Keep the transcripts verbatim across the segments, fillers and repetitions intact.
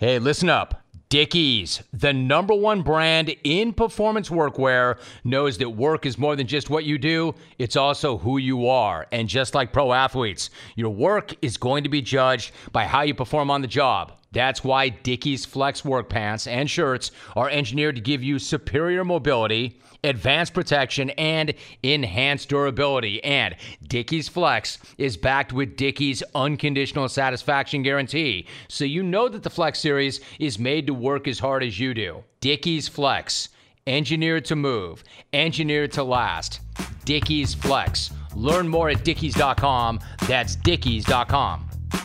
Hey, listen up. Dickies, the number one brand in performance workwear, knows that work is more than just what you do. It's also who you are. And just like pro athletes, your work is going to be judged by how you perform on the job. That's why Dickies Flex work pants and shirts are engineered to give you superior mobility, advanced protection, and enhanced durability. And Dickies Flex is backed with Dickies Unconditional Satisfaction Guarantee, so you know that the Flex series is made to work as hard as you do. Dickies Flex, engineered to move, engineered to last. Dickies Flex. Learn more at dickies dot com. That's dickies dot com.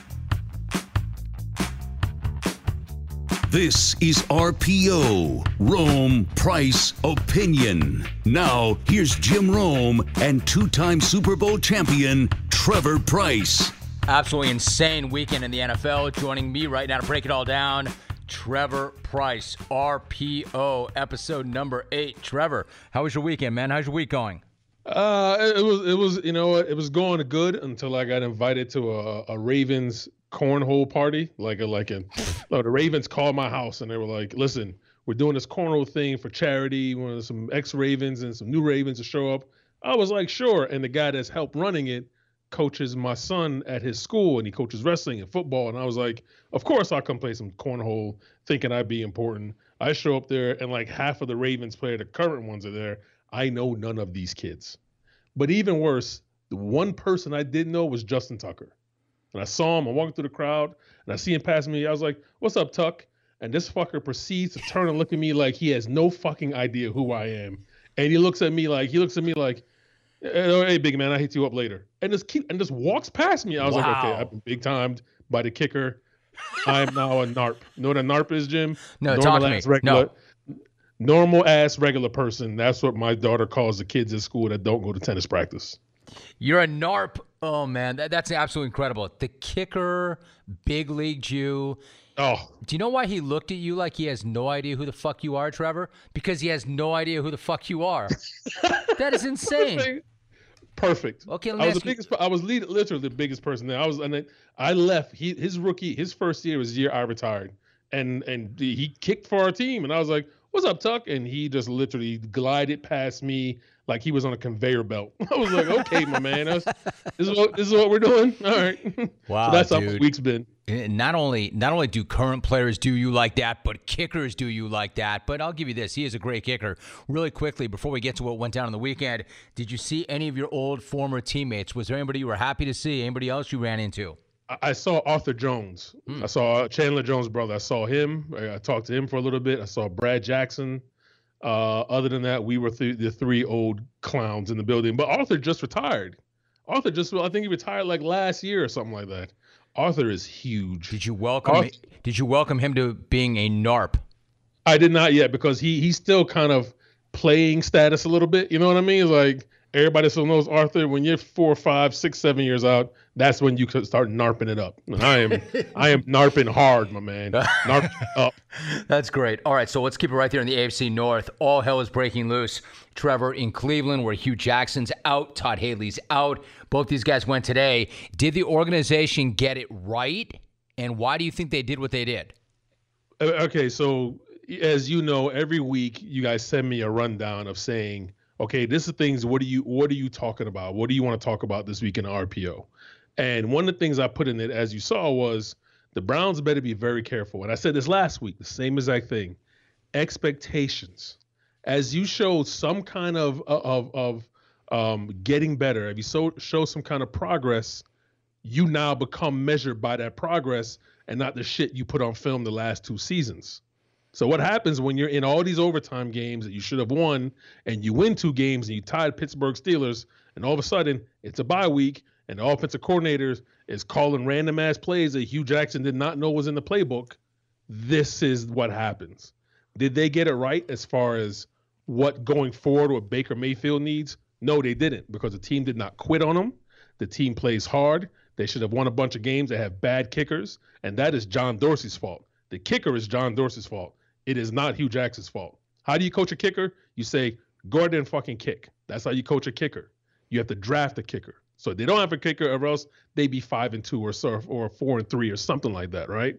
This is R P O, Rome Price Opinion. Now, here's Jim Rome and two-time Super Bowl champion, Trevor Price. Absolutely insane weekend in the N F L. Joining me right now to break it all down, Trevor Price, R P O, episode number eight. Trevor, how was your weekend, man? How's your week going? Uh, it was, it was, you know what? It was going good until I got invited to a, a Ravens cornhole party. Like a, like a, oh, the Ravens called my house and they were like, listen, we're doing this cornhole thing for charity. We want some ex-Ravens and some new Ravens to show up. I was like, sure. And the guy that's helped running it coaches my son at his school, and he coaches wrestling and football. And I was like, of course I'll come play some cornhole, thinking I'd be important. I show up there and like half of the Ravens player, the current ones are there. I know none of these kids. But even worse, the one person I didn't know was Justin Tucker. And I saw him, I'm walking through the crowd, and I see him pass me. I was like, what's up, Tuck? And this fucker proceeds to turn and look at me like he has no fucking idea who I am. And he looks at me like, he looks at me like, hey, big man, I'll hit you up later. And just keep, and just walks past me. I was Wow. like, okay, I've been big timed by the kicker. I am now a narp. You know what a narp is, Jim? No, Normal talk to me. ass regular, No. Normal ass regular person. That's what my daughter calls the kids at school that don't go to tennis practice. You're a narp. Oh, man, that, that's absolutely incredible. The kicker, big league Jew. Oh, Do you know why he looked at you like he has no idea who the fuck you are, Trevor? Because he has no idea who the fuck you are. That is insane. Perfect. Okay, let me I was ask the you- biggest. I was lead, literally the biggest person there. I was, and then I left. He, his rookie, his first year was the year I retired, and and he kicked for our team, and I was like, "What's up, Tuck?" And he just literally glided past me like he was on a conveyor belt. I was like, "Okay, my man, that's, this is what this is what we're doing. All right." Wow, so that's how dude. my week's been. And Not only not only do current players do you like that, but kickers do you like that. But I'll give you this. He is a great kicker. Really quickly, before we get to what went down on the weekend, did you see any of your old former teammates? Was there anybody you were happy to see? Anybody else you ran into? I, I saw Arthur Jones. Hmm. I saw Chandler Jones' brother. I saw him. I, I talked to him for a little bit. I saw Brad Jackson. Uh, other than that, we were th- the three old clowns in the building. But Arthur just retired. Arthur just, I think he retired like last year or something like that. Arthur is huge. Did you welcome Arthur- Did you welcome him to being a narp? I did not yet because he he's still kind of playing status a little bit. You know what I mean? Like everybody still knows Arthur. When you're four, five, six, seven years out, that's when you could start narping it up. And I am I am narping hard, my man. Narping up. That's great. All right, so let's keep it right there in the A F C North. All hell is breaking loose. Trevor, in Cleveland, where Hugh Jackson's out, Todd Haley's out. Both these guys went today. Did the organization get it right? And why do you think they did what they did? Uh, Okay, so as you know, every week you guys send me a rundown of saying, okay, this is things. What are you What are you talking about? What do you want to talk about this week in R P O? And one of the things I put in it, as you saw, was the Browns better be very careful. And I said this last week, the same exact thing. Expectations. As you showed some kind of of of um, getting better, if you so, show some kind of progress, you now become measured by that progress and not the shit you put on film the last two seasons. So what happens when you're in all these overtime games that you should have won, and you win two games and you tied Pittsburgh Steelers, and all of a sudden it's a bye week and the offensive coordinator is calling random ass plays that Hugh Jackson did not know was in the playbook? This is what happens. Did they get it right as far as what going forward what Baker Mayfield needs? No, they didn't, because the team did not quit on him. The team plays hard. They should have won a bunch of games. They have bad kickers, and that is John Dorsey's fault. The kicker is John Dorsey's fault. It is not Hugh Jackson's fault. How do you coach a kicker? You say, go out there and fucking kick. That's how you coach a kicker. You have to draft a kicker. So if they don't have a kicker, or else they be five and two or so, or four and three or something like that, right?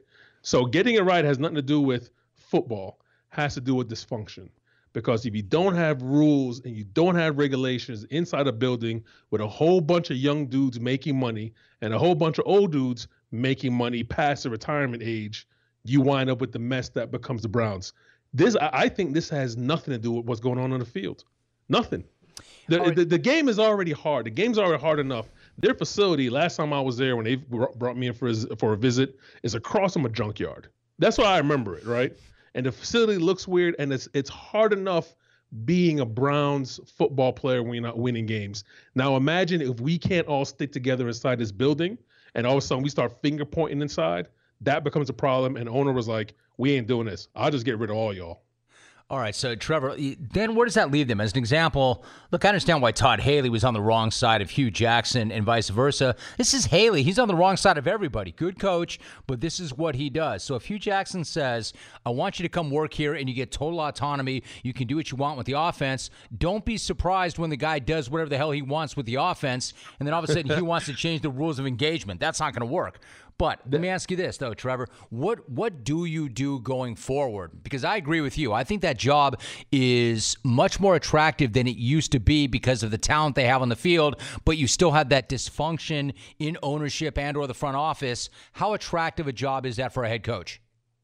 So getting it right has nothing to do with football, has to do with dysfunction. Because if you don't have rules and you don't have regulations inside a building with a whole bunch of young dudes making money and a whole bunch of old dudes making money past the retirement age, you wind up with the mess that becomes the Browns. This, I think this has nothing to do with what's going on on the field. Nothing. The, right. the, the game is already hard. The game's already hard enough. Their facility, last time I was there when they brought me in for, for a visit, is across from a junkyard. That's why I remember it, right? And the facility looks weird, and it's it's hard enough being a Browns football player when you're not winning games. Now imagine if we can't all stick together inside this building, and all of a sudden we start finger pointing inside. That becomes a problem, and the owner was like, we ain't doing this. I'll just get rid of all y'all. All right, so Trevor, then where does that leave them? As an example, look, I understand why Todd Haley was on the wrong side of Hugh Jackson and vice versa. This is Haley. He's on the wrong side of everybody. Good coach, but this is what he does. So if Hugh Jackson says, I want you to come work here and you get total autonomy, you can do what you want with the offense, don't be surprised when the guy does whatever the hell he wants with the offense, and then all of a sudden he wants to change the rules of engagement. That's not going to work. But let me ask you this, though, Trevor. What what do you do going forward? Because I agree with you. I think that job is much more attractive than it used to be because of the talent they have on the field, but you still have that dysfunction in ownership and or the front office. How attractive a job is that for a head coach?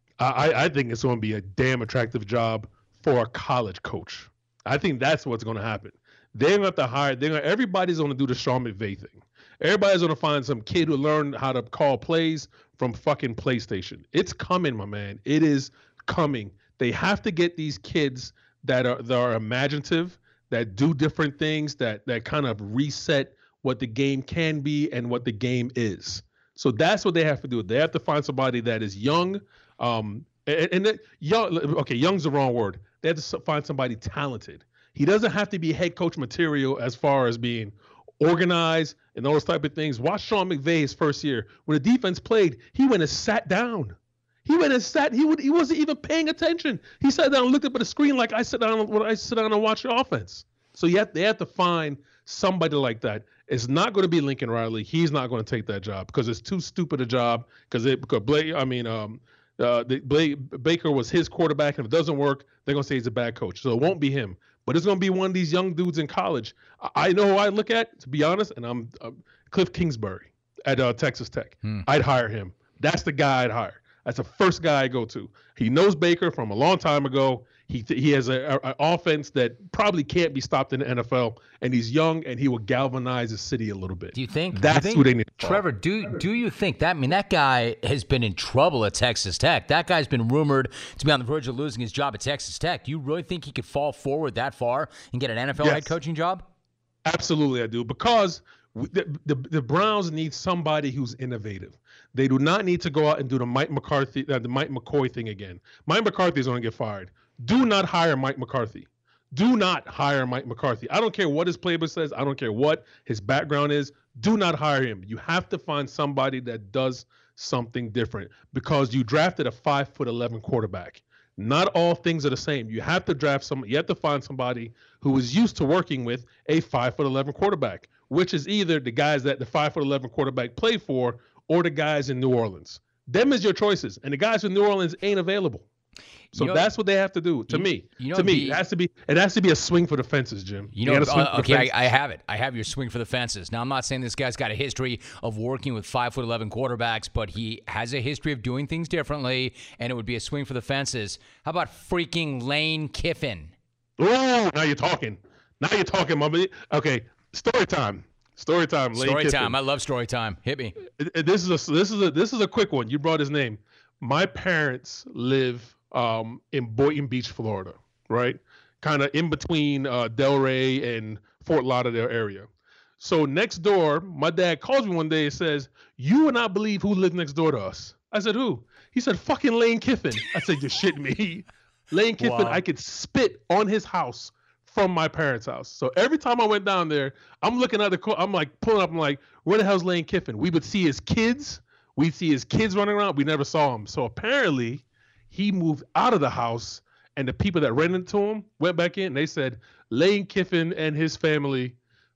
I, I think it's going to be a damn attractive job for a college coach. I think that's what's going to happen. They're going to have to hire. They're gonna, everybody's going to do the Sean McVay thing. Everybody's going to find some kid who learned how to call plays from fucking PlayStation. It's coming, my man. It is coming. They have to get these kids that are that are imaginative, that do different things, that that kind of reset what the game can be and what the game is. So that's what they have to do. They have to find somebody that is young, um, and, and that, young. Okay, young's the wrong word. They have to find somebody talented. He doesn't have to be head coach material as far as being organized and those type of things. Watch Sean McVay his first year. When the defense played, he went and sat down. He went and sat. He would. He wasn't even paying attention. He sat down and looked up at the screen like I sit down when I sit down and watch the offense. So you have, they have to find somebody like that. It's not going to be Lincoln Riley. He's not going to take that job because it's too stupid a job. Because it because Blake. I mean, um, uh, the, Blake, Baker was his quarterback, and if it doesn't work, they're going to say he's a bad coach. So it won't be him. But it's going to be one of these young dudes in college. I know who I look at, to be honest, and I'm uh, Cliff Kingsbury at uh, Texas Tech. Hmm. I'd hire him. That's the guy I'd hire. That's the first guy I go to. He knows Baker from a long time ago. He he has an offense that probably can't be stopped in the N F L, and he's young, and he will galvanize the city a little bit. Do you think that's you think, who they need to Trevor, do do you think that? I mean, that guy has been in trouble at Texas Tech. That guy's been rumored to be on the verge of losing his job at Texas Tech. Do you really think he could fall forward that far and get an N F L yes. head coaching job? Absolutely, I do. Because the, the the Browns need somebody who's innovative. They do not need to go out and do the Mike McCarthy, uh, the Mike McCoy thing again. Mike McCarthy is going to get fired. Do not hire Mike McCarthy. Do not hire Mike McCarthy. I don't care what his playbook says. I don't care what his background is. Do not hire him. You have to find somebody that does something different because you drafted a five foot eleven quarterback. Not all things are the same. You have to draft some. You have to find somebody who is used to working with a five foot eleven quarterback, which is either the guys that the five foot eleven quarterback played for or the guys in New Orleans. Them is your choices, and the guys in New Orleans ain't available. So you know, that's what they have to do. To you, me, you know, to me, the, it has to be. It has to be a swing for the fences, Jim. You know, uh, okay, I, I have it. I have your swing for the fences. Now, I'm not saying this guy's got a history of working with five foot eleven quarterbacks, but he has a history of doing things differently, and it would be a swing for the fences. How about freaking Lane Kiffin? Oh, now you're talking. Now you're talking, mommy. Okay, story time. Story time. Lane story Kiffin. time. I love story time. Hit me. This is a this is a this is a quick one. You brought his name. My parents live um, in Boynton Beach, Florida, right? Kind of in between uh, Delray and Fort Lauderdale area. So next door, my dad calls me one day and says, "You would not believe who lived next door to us." I said, "Who?" He said, "Fucking Lane Kiffin." I said, "You're shitting me." Lane Kiffin, wow. I could spit on his house from my parents' house. So every time I went down there, I'm looking at the, I'm like pulling up, I'm like, where the hell's Lane Kiffin? We would see his kids. We'd see his kids running around. We never saw him. So apparently he moved out of the house, and the people that rented to him went back in. And they said Lane Kiffin and his family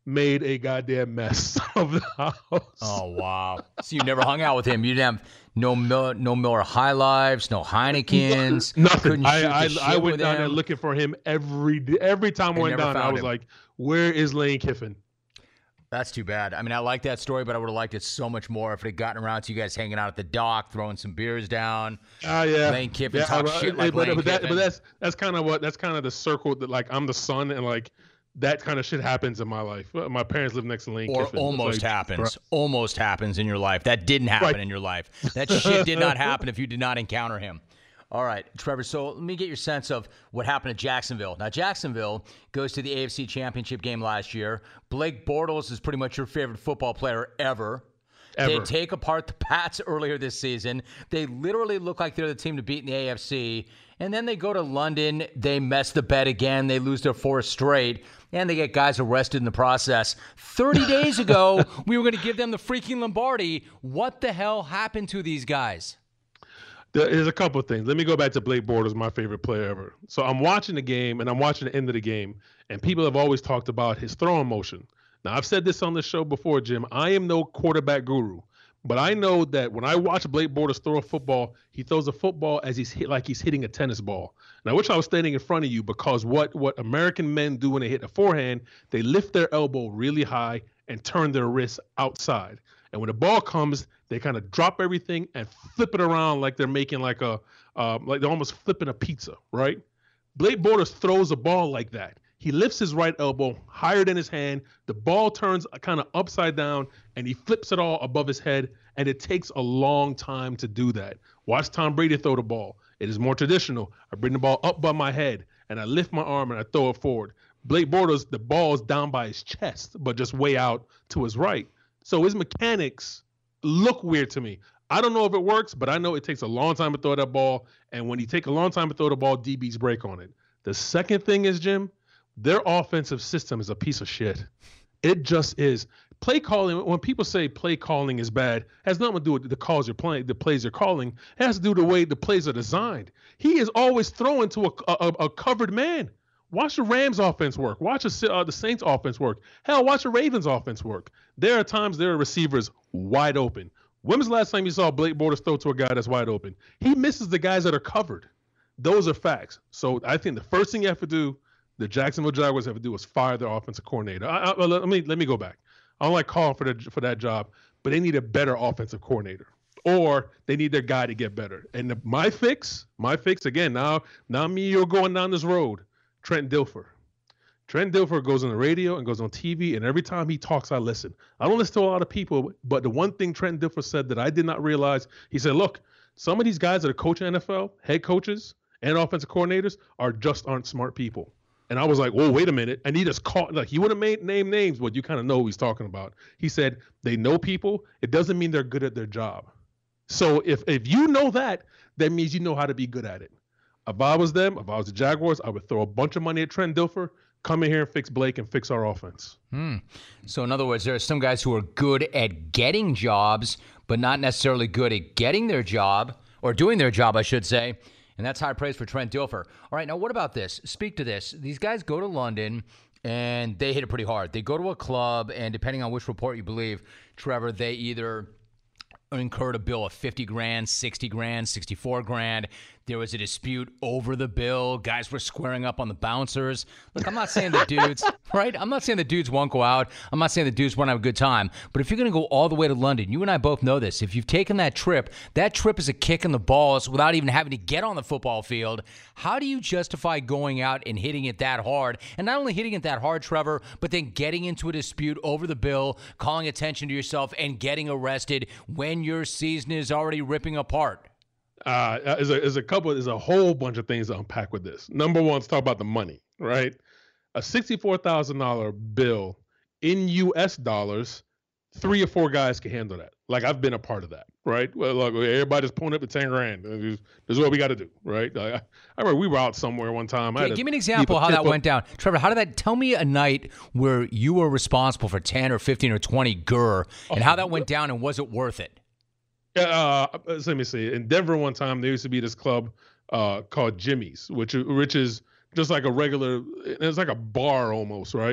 made a goddamn mess of the house. Oh, wow. So you never hung out with him. You didn't have no Miller, no Miller High Lives, no Heinekens. Nothing. I I, I went with down him. there looking for him every day. Every time I And went never down there, I found was him. like, where is Lane Kiffin? That's too bad. I mean, I like that story, but I would have liked it so much more if it had gotten around to you guys hanging out at the dock, throwing some beers down. Ah, yeah. Lane Kiffin Yeah, talk but- shit like but, Lane but, that, Kiffin. but that's that's kind of what that's kind of the circle that like I'm the son and like that kind of shit happens in my life. Uh, My parents live next to Lane or Kiffin. almost Like, happens. Almost happens in your life. That didn't happen Right. in your life. That shit did not happen if you did not encounter him. All right, Trevor, so let me get your sense of what happened at Jacksonville. Now, Jacksonville goes to the A F C Championship game last year. Blake Bortles is pretty much your favorite football player ever. They Ever. take apart the Pats earlier this season. They literally look like they're the team to beat in the A F C. And then they go to London. They mess the bet again. They lose their fourth straight. And they get guys arrested in the process. thirty days ago, we were going to give them the freaking Lombardi. What the hell happened to these guys? There's a couple of things. Let me go back to Blake Bortles, my favorite player ever. So I'm watching the game, and I'm watching the end of the game, and people have always talked about his throwing motion. Now, I've said this on the show before, Jim. I am no quarterback guru, but I know that when I watch Blake Bortles throw a football, he throws a football as he's hit like he's hitting a tennis ball. And I wish I was standing in front of you because what what American men do when they hit a forehand, they lift their elbow really high and turn their wrist outside. And when the ball comes, they kind of drop everything and flip it around like they're making like a, uh, like they're almost flipping a pizza, right? Blake Bortles throws a ball like that. He lifts his right elbow higher than his hand. The ball turns kind of upside down, and he flips it all above his head, and it takes a long time to do that. Watch Tom Brady throw the ball. It is more traditional. I bring the ball up by my head, and I lift my arm, and I throw it forward. Blake Bortles, the ball is down by his chest, but just way out to his right. So his mechanics look weird to me. I don't know if it works, but I know it takes a long time to throw that ball. And when you take a long time to throw the ball, D Bs break on it. The second thing is, Jim, their offensive system is a piece of shit. It just is. Play calling, when people say play calling is bad, has nothing to do with the calls you're playing, the plays you're calling. It has to do with the way the plays are designed. He is always throwing to a, a, a covered man. Watch the Rams offense work. Watch the, uh, the Saints offense work. Hell, watch the Ravens offense work. There are times there are receivers wide open. When was the last time you saw Blake Bortles throw to a guy that's wide open? He misses the guys that are covered. Those are facts. So I think the first thing you have to do, the Jacksonville Jaguars have to do, is fire their offensive coordinator. I, I, let me let me go back. I don't like calling for the, for that job, but they need a better offensive coordinator, or they need their guy to get better. And the, my fix, my fix again. Now, now me, you're going down this road. Trent Dilfer. Trent Dilfer goes on the radio and goes on T V, and every time he talks, I listen. I don't listen to a lot of people, but the one thing Trent Dilfer said that I did not realize, he said, look, some of these guys that are coaching N F L, head coaches and offensive coordinators, are just aren't smart people. And I was like, whoa, wait a minute. And he just caught, like, he wouldn't made name names, but you kind of know who he's talking about. He said, they know people. It doesn't mean they're good at their job. So if if you know that, that means you know how to be good at it. If I was them, if I was the Jaguars, I would throw a bunch of money at Trent Dilfer, come in here and fix Blake and fix our offense. Hmm. So in other words, there are some guys who are good at getting jobs, but not necessarily good at getting their job, or doing their job, I should say. And that's high praise for Trent Dilfer. All right, now what about this? Speak to this. These guys go to London, and they hit it pretty hard. They go to a club, and depending on which report you believe, Trevor, they either incurred a bill of fifty grand, sixty grand, sixty-four grand. There was a dispute over the bill. Guys were squaring up on the bouncers. Look, I'm not saying the dudes, right? I'm not saying the dudes won't go out. I'm not saying the dudes won't have a good time. But if you're going to go all the way to London, you and I both know this. If you've taken that trip, that trip is a kick in the balls without even having to get on the football field. How do you justify going out and hitting it that hard? And not only hitting it that hard, Trevor, but then getting into a dispute over the bill, calling attention to yourself, and getting arrested when your season is already ripping apart? Uh, there's a, there's a couple, there's a whole bunch of things to unpack with this. Number one, let's talk about the money, right? A sixty-four thousand dollars bill in U S dollars, three or four guys can handle that. Like, I've been a part of that, right? Well, look, everybody's pulling up to ten grand. This is what we got to do, right? I, I remember we were out somewhere one time. I Yeah, give me an example of how that went down. Trevor, how did that, tell me a night where you were responsible for ten or fifteen or twenty G R and oh, how that went down, and was it worth it? Uh, let me see. In Denver one time, there used to be this club uh, called Jimmy's, which which is just like a regular, it's like a bar almost, right?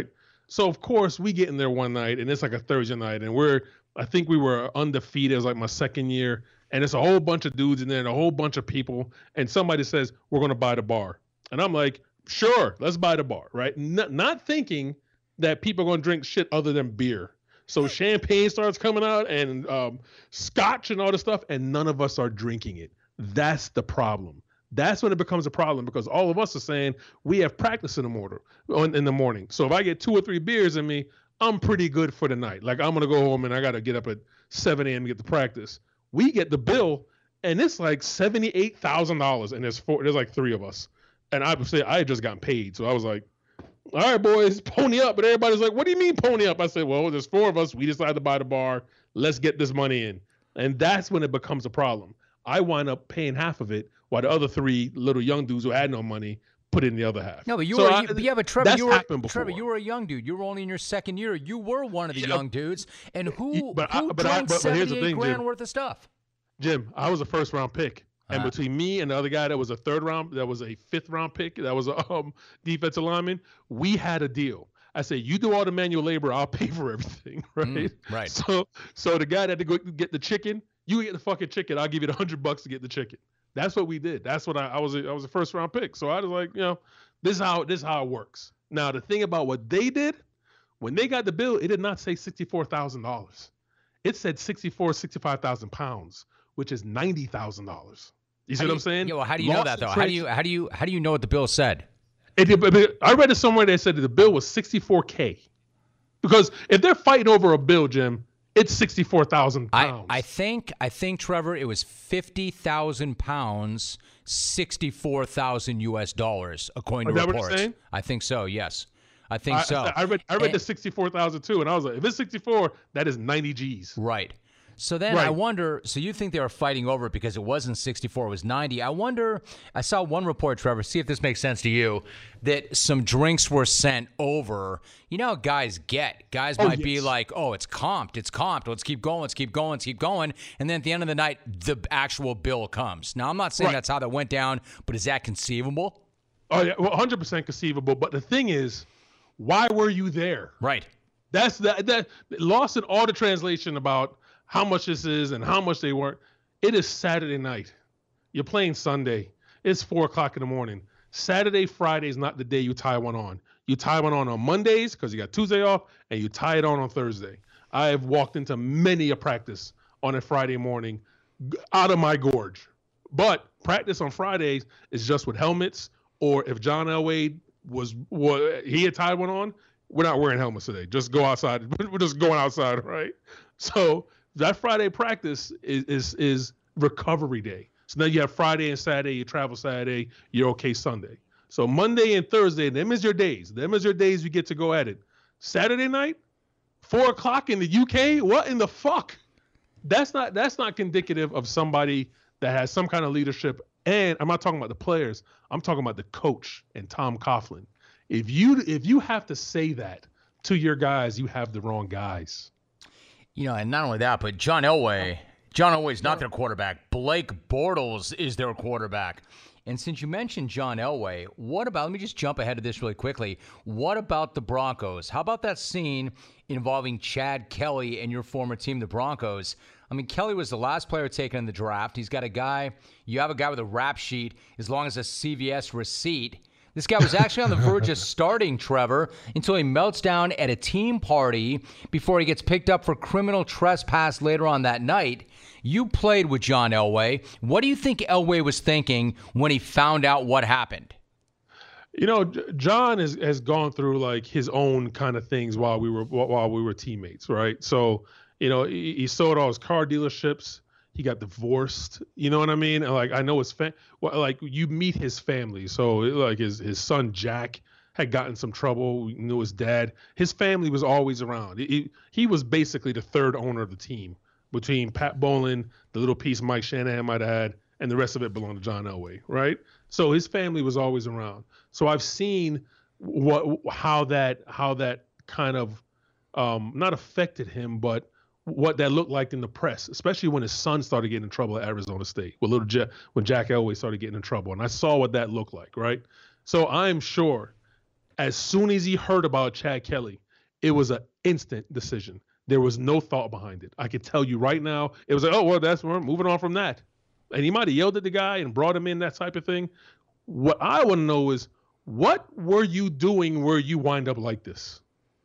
So of course we get in there one night, and it's like a Thursday night, and we're I think we were undefeated. It was like my second year, and it's a whole bunch of dudes in there and a whole bunch of people. And somebody says we're gonna buy the bar, and I'm like, sure, let's buy the bar, right? Not, not thinking that people are gonna drink shit other than beer. So champagne starts coming out and um, scotch and all this stuff, and none of us are drinking it. That's the problem. That's when it becomes a problem because all of us are saying we have practice in the morning. In the morning. So if I get two or three beers in me, I'm pretty good for the night. Like I'm gonna go home and I gotta get up at seven a.m. to get to practice. We get the bill, and it's like seventy-eight thousand dollars, and there's four. There's like three of us, and I would say I had just gotten paid, so I was like, "All right, boys, pony up." But everybody's like, "What do you mean pony up?" I said, "Well, there's four of us. We decided to buy the bar. Let's get this money in." And that's when it becomes a problem. I wind up paying half of it, while the other three little young dudes who had no money put in the other half. No, but you so were, I, you, yeah, but Trevor, you were, Trevor, before. you were a young dude. You were only in your second year. You were one of the yeah. young dudes. And who, but who I, but drank I, but, but here's the seventy-eight thing, grand Jim. worth of stuff? Jim, I was a first round pick. And uh, between me and the other guy that was a third round, that was a fifth round pick, that was a um, defensive lineman, we had a deal. I said, you do all the manual labor, I'll pay for everything, right? Mm, right. So so the guy that had to go get the chicken, you get the fucking chicken, I'll give you the hundred bucks to get the chicken. That's what we did. That's what I, I was. A, I was a first round pick. So I was like, you know, this is how this is how it works. Now the thing about what they did, when they got the bill, it did not say sixty-four thousand dollars. It said sixty-four, sixty-five thousand pounds, which is ninety thousand dollars. You see how what you, I'm saying? Yeah, well, how do you Lost know that though? How do you how do you how do you know what the bill said? It, it, I read it somewhere that said that the bill was sixty-four K. Because if they're fighting over a bill, Jim, it's sixty-four thousand pounds. I, I think, I think, Trevor, it was fifty thousand pounds, sixty-four thousand U S dollars, according to Is that reports. what you're saying? I think so, yes. I think I, so. I, I read I read and, the sixty-four thousand too, and I was like, if it's sixty-four, that is ninety G's. Right. So then right. I wonder, so you think they were fighting over it because it wasn't sixty-four, it was ninety. I wonder, I saw one report, Trevor, see if this makes sense to you, that some drinks were sent over. You know how guys get. Guys Oh, might yes. be like, oh, it's comped, it's comped, let's keep going, let's keep going, let's keep going. And then at the end of the night, the actual bill comes. Now, I'm not saying Right. that's how that went down, but is that conceivable? Oh, yeah, well, one hundred percent conceivable. But the thing is, why were you there? Right. That's that, that lost in all the translation about how much this is and how much they weren't. It is Saturday night. You're playing Sunday. It's four o'clock in the morning. Saturday, Friday is not the day you tie one on. You tie one on on Mondays because you got Tuesday off, and you tie it on on Thursday. I have walked into many a practice on a Friday morning out of my gorge. But practice on Fridays is just with helmets, or if John Elway was, was he had tied one on, we're not wearing helmets today. Just go outside. We're just going outside, right? So that Friday practice is, is is recovery day. So now you have Friday and Saturday, you travel Saturday, you're okay Sunday. So Monday and Thursday, them is your days. Them is your days you get to go at it. Saturday night, four o'clock in the U K, what in the fuck? That's not that's not indicative of somebody that has some kind of leadership. And I'm not talking about the players. I'm talking about the coach and Tom Coughlin. If you if you have to say that to your guys, you have the wrong guys. You know, and not only that, but John Elway, John Elway's not their quarterback. Blake Bortles is their quarterback. And since you mentioned John Elway, what about, let me just jump ahead of this really quickly. What about the Broncos? How about that scene involving Chad Kelly and your former team, the Broncos? I mean, Kelly was the last player taken in the draft. He's got a guy, you have a guy with a rap sheet as long as a C V S receipt. This guy was actually on the verge of starting, Trevor, until he melts down at a team party before he gets picked up for criminal trespass later on that night. You played with John Elway. What do you think Elway was thinking when he found out what happened? You know, John has, has gone through like his own kind of things while we were while we were teammates, right? So, you know, he, he sold all his car dealerships. He got divorced. You know what I mean? And like, I know his fam- well, like you meet his family. So like his, his son, Jack, had gotten some trouble. We knew his dad. His family was always around. He, he was basically the third owner of the team between Pat Bowlen, the little piece Mike Shanahan might have had, and the rest of it belonged to John Elway, right? So his family was always around. So I've seen what, how that, how that kind of um, not affected him, but what that looked like in the press, especially when his son started getting in trouble at Arizona State, with little Jack, when Jack Elway started getting in trouble. And I saw what that looked like, right? So I'm sure as soon as he heard about Chad Kelly, It was an instant decision. There was no thought behind it. I could tell you right now, it was like, oh, well, that's we're moving on from that. And he might have yelled at the guy and brought him in, that type of thing. What I want to know is, what were you doing where you wind up like this?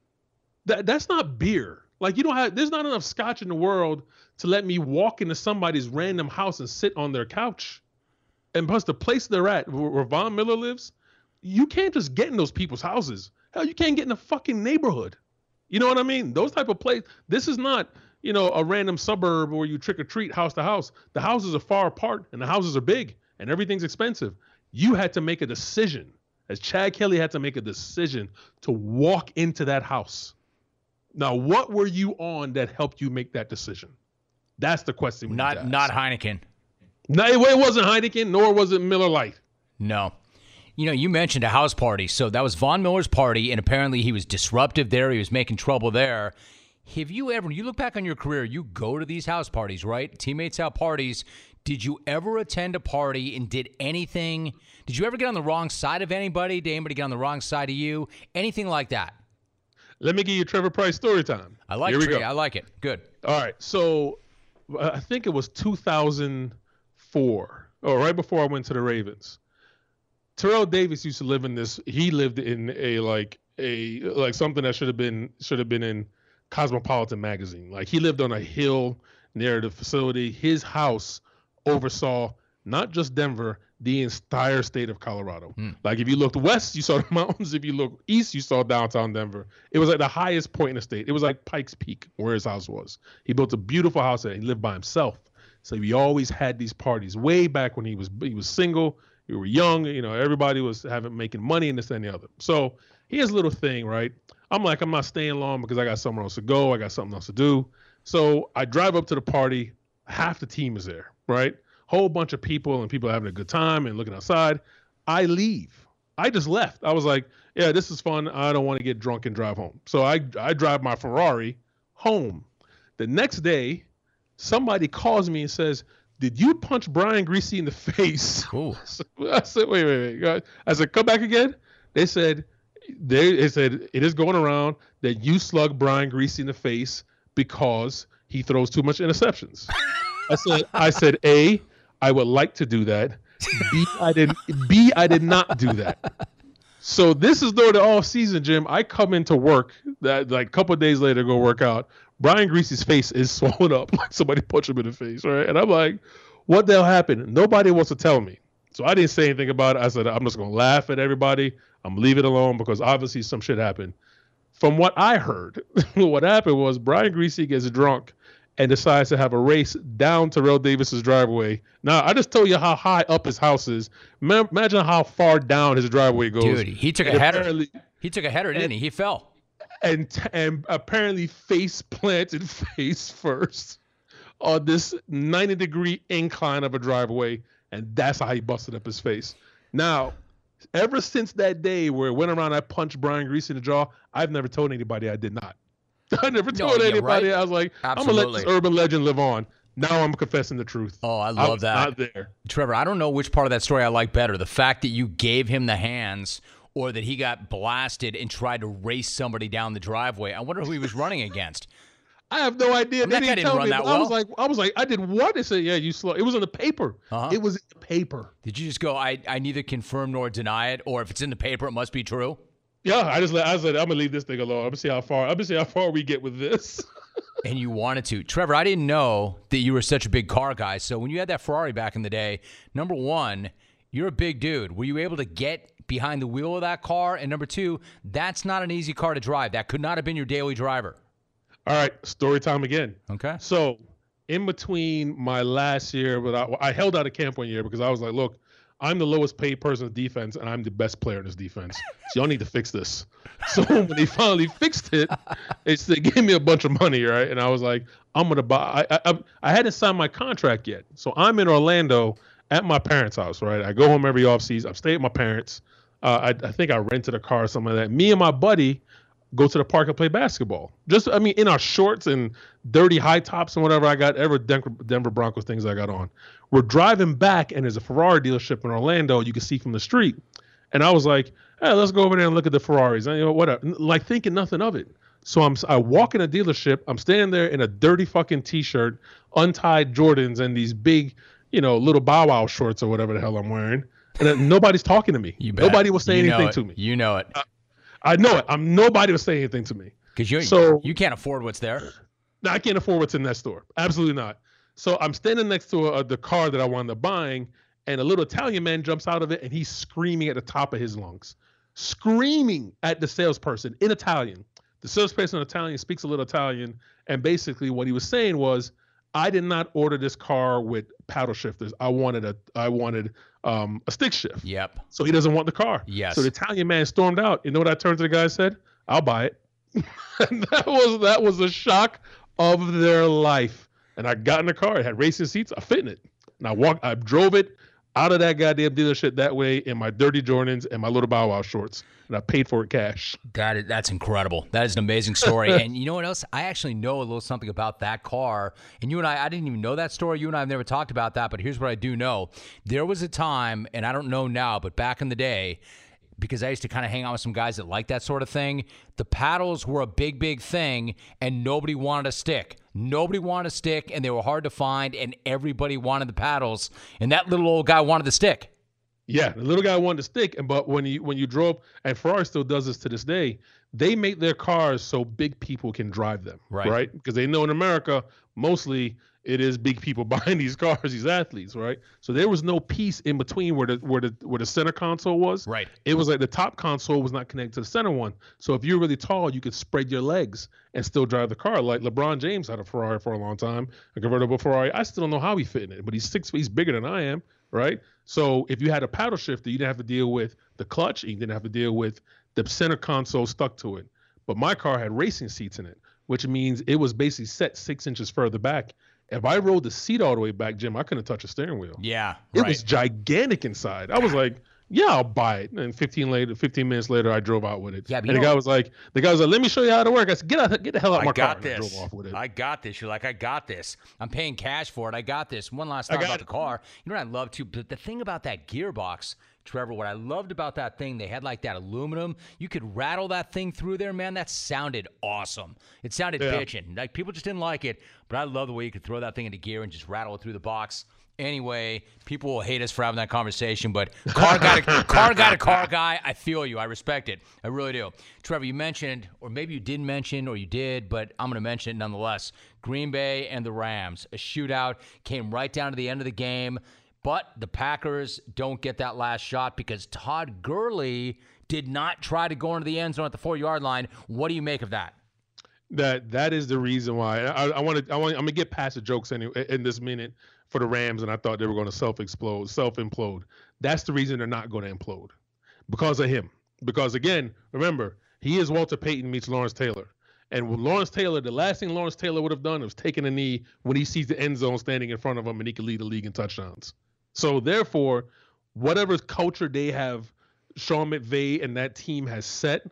That That's not beer. Like, you don't have, there's not enough scotch in the world to let me walk into somebody's random house and sit on their couch. And plus, the place they're at, where, where Von Miller lives, you can't just get in those people's houses. Hell, you can't get in the fucking neighborhood. You know what I mean? Those type of places. This is not, you know, a random suburb where you trick or treat house to house. The houses are far apart and the houses are big and everything's expensive. You had to make a decision, as Chad Kelly had to make a decision to walk into that house. Now, what were you on that helped you make that decision? That's the question. We Not not Heineken. No, it wasn't Heineken, nor was it Miller Lite. No. You know, you mentioned a house party. So that was Von Miller's party, and apparently he was disruptive there. He was making trouble there. Have you ever, you look back on your career, you go to these house parties, right? Teammates have parties. Did you ever attend a party and did anything? Did you ever get on the wrong side of anybody? Did anybody get on the wrong side of you? Anything like that? Let me give you Trevor Price story time. I like it. I like it. Good. All right. So I think it was two thousand four, or right before I went to the Ravens. Terrell Davis used to live in this. He lived in a like a like something that should have been should have been in Cosmopolitan magazine. Like, he lived on a hill near the facility. His house oversaw not just Denver, the entire state of Colorado. Hmm. Like, if you looked west, you saw the mountains. If you looked east, you saw downtown Denver. It was at the highest point in the state. It was like Pikes Peak, where his house was. He built a beautiful house there. He lived by himself. So he always had these parties way back when he was he was single. You were young, you know, everybody was having making money and this and the other. So he has a little thing, right? I'm like, I'm not staying long because I got somewhere else to go. I got something else to do. So I drive up to the party. Half the team is there, right? Whole bunch of people, and people are having a good time and looking outside. I leave. I just left. I was like, yeah, this is fun. I don't want to get drunk and drive home. So I, I drive my Ferrari home. The next day, somebody calls me and says, did you punch Brian Griese in the face? Cool. I said, wait, wait, wait. I said, come back again? They said, they, they said, it is going around that you slug Brian Griese in the face because he throws too much interceptions. I said, I said, A, I would like to do that. B, I didn't. B, I did not do that. So this is during the off season, Jim. I come into work that like a couple of days later, go work out. Brian Griese's face is swollen up like somebody punched him in the face, right? And I'm like, what the hell happened? Nobody wants to tell me. So I didn't say anything about it. I said, I'm just going to laugh at everybody. I'm leave it alone because obviously some shit happened. From what I heard, what happened was Brian Griese gets drunk and decides to have a race down Terrell Davis's driveway. Now, I just told you how high up his house is. Ma- Imagine how far down his driveway goes. Dude, he took and a header. He took a header, didn't he? He fell. And and apparently face planted face first on this ninety degree incline of a driveway, and that's how he busted up his face. Now, ever since that day where it went around, I punched Brian Griese in the jaw, I've never told anybody I did not. I never told no, anybody. Right. I was like, Absolutely. I'm gonna let this urban legend live on. Now I'm confessing the truth. Oh, I love I that. Not there, Trevor. I don't know which part of that story I like better: the fact that you gave him the hands, or that he got blasted and tried to race somebody down the driveway. I wonder who he was running against. I have no idea. I mean, they that guy didn't didn't tell run me. that I well. was like, I was like, I did what? They said, yeah, you slow. It was in the paper. Uh-huh. It was in the paper. Did you just go, I, I neither confirm nor deny it, or if it's in the paper, it must be true? Yeah, I just let, I said, I'm gonna leave this thing alone. I'm gonna see how far. I'm gonna see how far we get with this. And you wanted to, Trevor. I didn't know that you were such a big car guy. So when you had that Ferrari back in the day, number one, you're a big dude. Were you able to get behind the wheel of that car? And number two, that's not an easy car to drive. That could not have been your daily driver. All right, story time again. Okay. So in between my last year, but I, I held out of camp one year because I was like, look, I'm the lowest paid person in defense, and I'm the best player in this defense. So y'all need to fix this. So when they finally fixed it, it's, they gave me a bunch of money, right? And I was like, I'm going to buy. I, I, I hadn't signed my contract yet. So I'm in Orlando at my parents' house, right? I go home every offseason. I'm staying at my parents'. Uh, I, I think I rented a car or something like that. Me and my buddy go to the park and play basketball. Just, I mean, in our shorts and dirty high tops and whatever I got, ever Denver, Denver Broncos things I got on. We're driving back, and there's a Ferrari dealership in Orlando you can see from the street. And I was like, hey, let's go over there and look at the Ferraris. And, you know, whatever. Like, thinking nothing of it. So I'm I walk in a dealership. I'm standing there in a dirty fucking t-shirt, untied Jordans, and these big, you know, little Bow Wow shorts or whatever the hell I'm wearing. And then nobody's talking to me. You bet. Nobody will say You know anything it. to me. You know it. I, I know it. I'm nobody will say anything to me. Because you So- you can't afford what's there. No, I can't afford what's in that store. Absolutely not. So I'm standing next to uh, the car that I wound up buying, and a little Italian man jumps out of it, and he's screaming at the top of his lungs, screaming at the salesperson in Italian. The salesperson in Italian speaks a little Italian, and basically what he was saying was, I did not order this car with paddle shifters. I wanted a I wanted um, a stick shift. Yep. So he doesn't want the car. Yes. So the Italian man stormed out. You know what I turned to the guy and said? I'll buy it. And that was that was a shock of their life. And I got in the car. It had racing seats. I fit in it. And I walked. I drove it out of that goddamn dealership that way in my dirty Jordans and my little Bow Wow shorts. And I paid for it cash. That is, that's incredible. That is an amazing story. And you know what else? I actually know a little something about that car. And you and I, I didn't even know that story. You and I have never talked about that. But here's what I do know. There was a time, and I don't know now, but back in the day, because I used to kind of hang out with some guys that like that sort of thing, the paddles were a big, big thing, and nobody wanted a stick. Nobody wanted a stick, and they were hard to find, and everybody wanted the paddles. And that little old guy wanted the stick. Yeah, the little guy wanted to stick, and but when you when you drove, and Ferrari still does this to this day, they make their cars so big people can drive them, Right. right? Because they know in America, mostly it is big people buying these cars, these athletes, right? So there was no piece in between where the where the where the center console was. Right. It was like the top console was not connected to the center one. So if you're really tall, you could spread your legs and still drive the car. Like LeBron James had a Ferrari for a long time, a convertible Ferrari. I still don't know how he fit in it, but he's six feet, he's bigger than I am, right? So if you had a paddle shifter, you didn't have to deal with the clutch, and you didn't have to deal with the center console stuck to it. But my car had racing seats in it, which means it was basically set six inches further back. If I rolled the seat all the way back, Jim, I couldn't touch a steering wheel. Yeah, It right. was gigantic inside. I was like, yeah, I'll buy it. And fifteen later, fifteen minutes later, I drove out with it. Yeah, but you and the know- guy was like, the guy was like, let me show you how to work. I said, get out, get the hell out of I my got car. And I this. drove off with it. I got this. You're like, I got this. I'm paying cash for it. I got this. One last thought got about it. the car. You know what I love too? But the thing about that gearbox, Trevor, what I loved about that thing, they had like that aluminum. You could rattle that thing through there, man. That sounded awesome. It sounded Yeah. bitchin'. Like people just didn't like it, but I love the way you could throw that thing into gear and just rattle it through the box. Anyway, people will hate us for having that conversation, but car guy, to, car guy to car guy, I feel you. I respect it. I really do. Trevor, you mentioned, or maybe you didn't mention, or you did, but I'm going to mention it nonetheless. Green Bay and the Rams. A shootout came right down to the end of the game, but the Packers don't get that last shot because Todd Gurley did not try to go into the end zone at the four-yard line. What do you make of that? That that is the reason why I, I want to. I want. I'm gonna get past the jokes anyway in this minute for the Rams, and I thought they were going to self-explode, self-implode. That's the reason they're not going to implode, because of him. Because again, remember, he is Walter Payton meets Lawrence Taylor, and with Lawrence Taylor, the last thing Lawrence Taylor would have done was taken a knee when he sees the end zone standing in front of him, and he could lead the league in touchdowns. So therefore, whatever culture they have, Sean McVay and that team has set,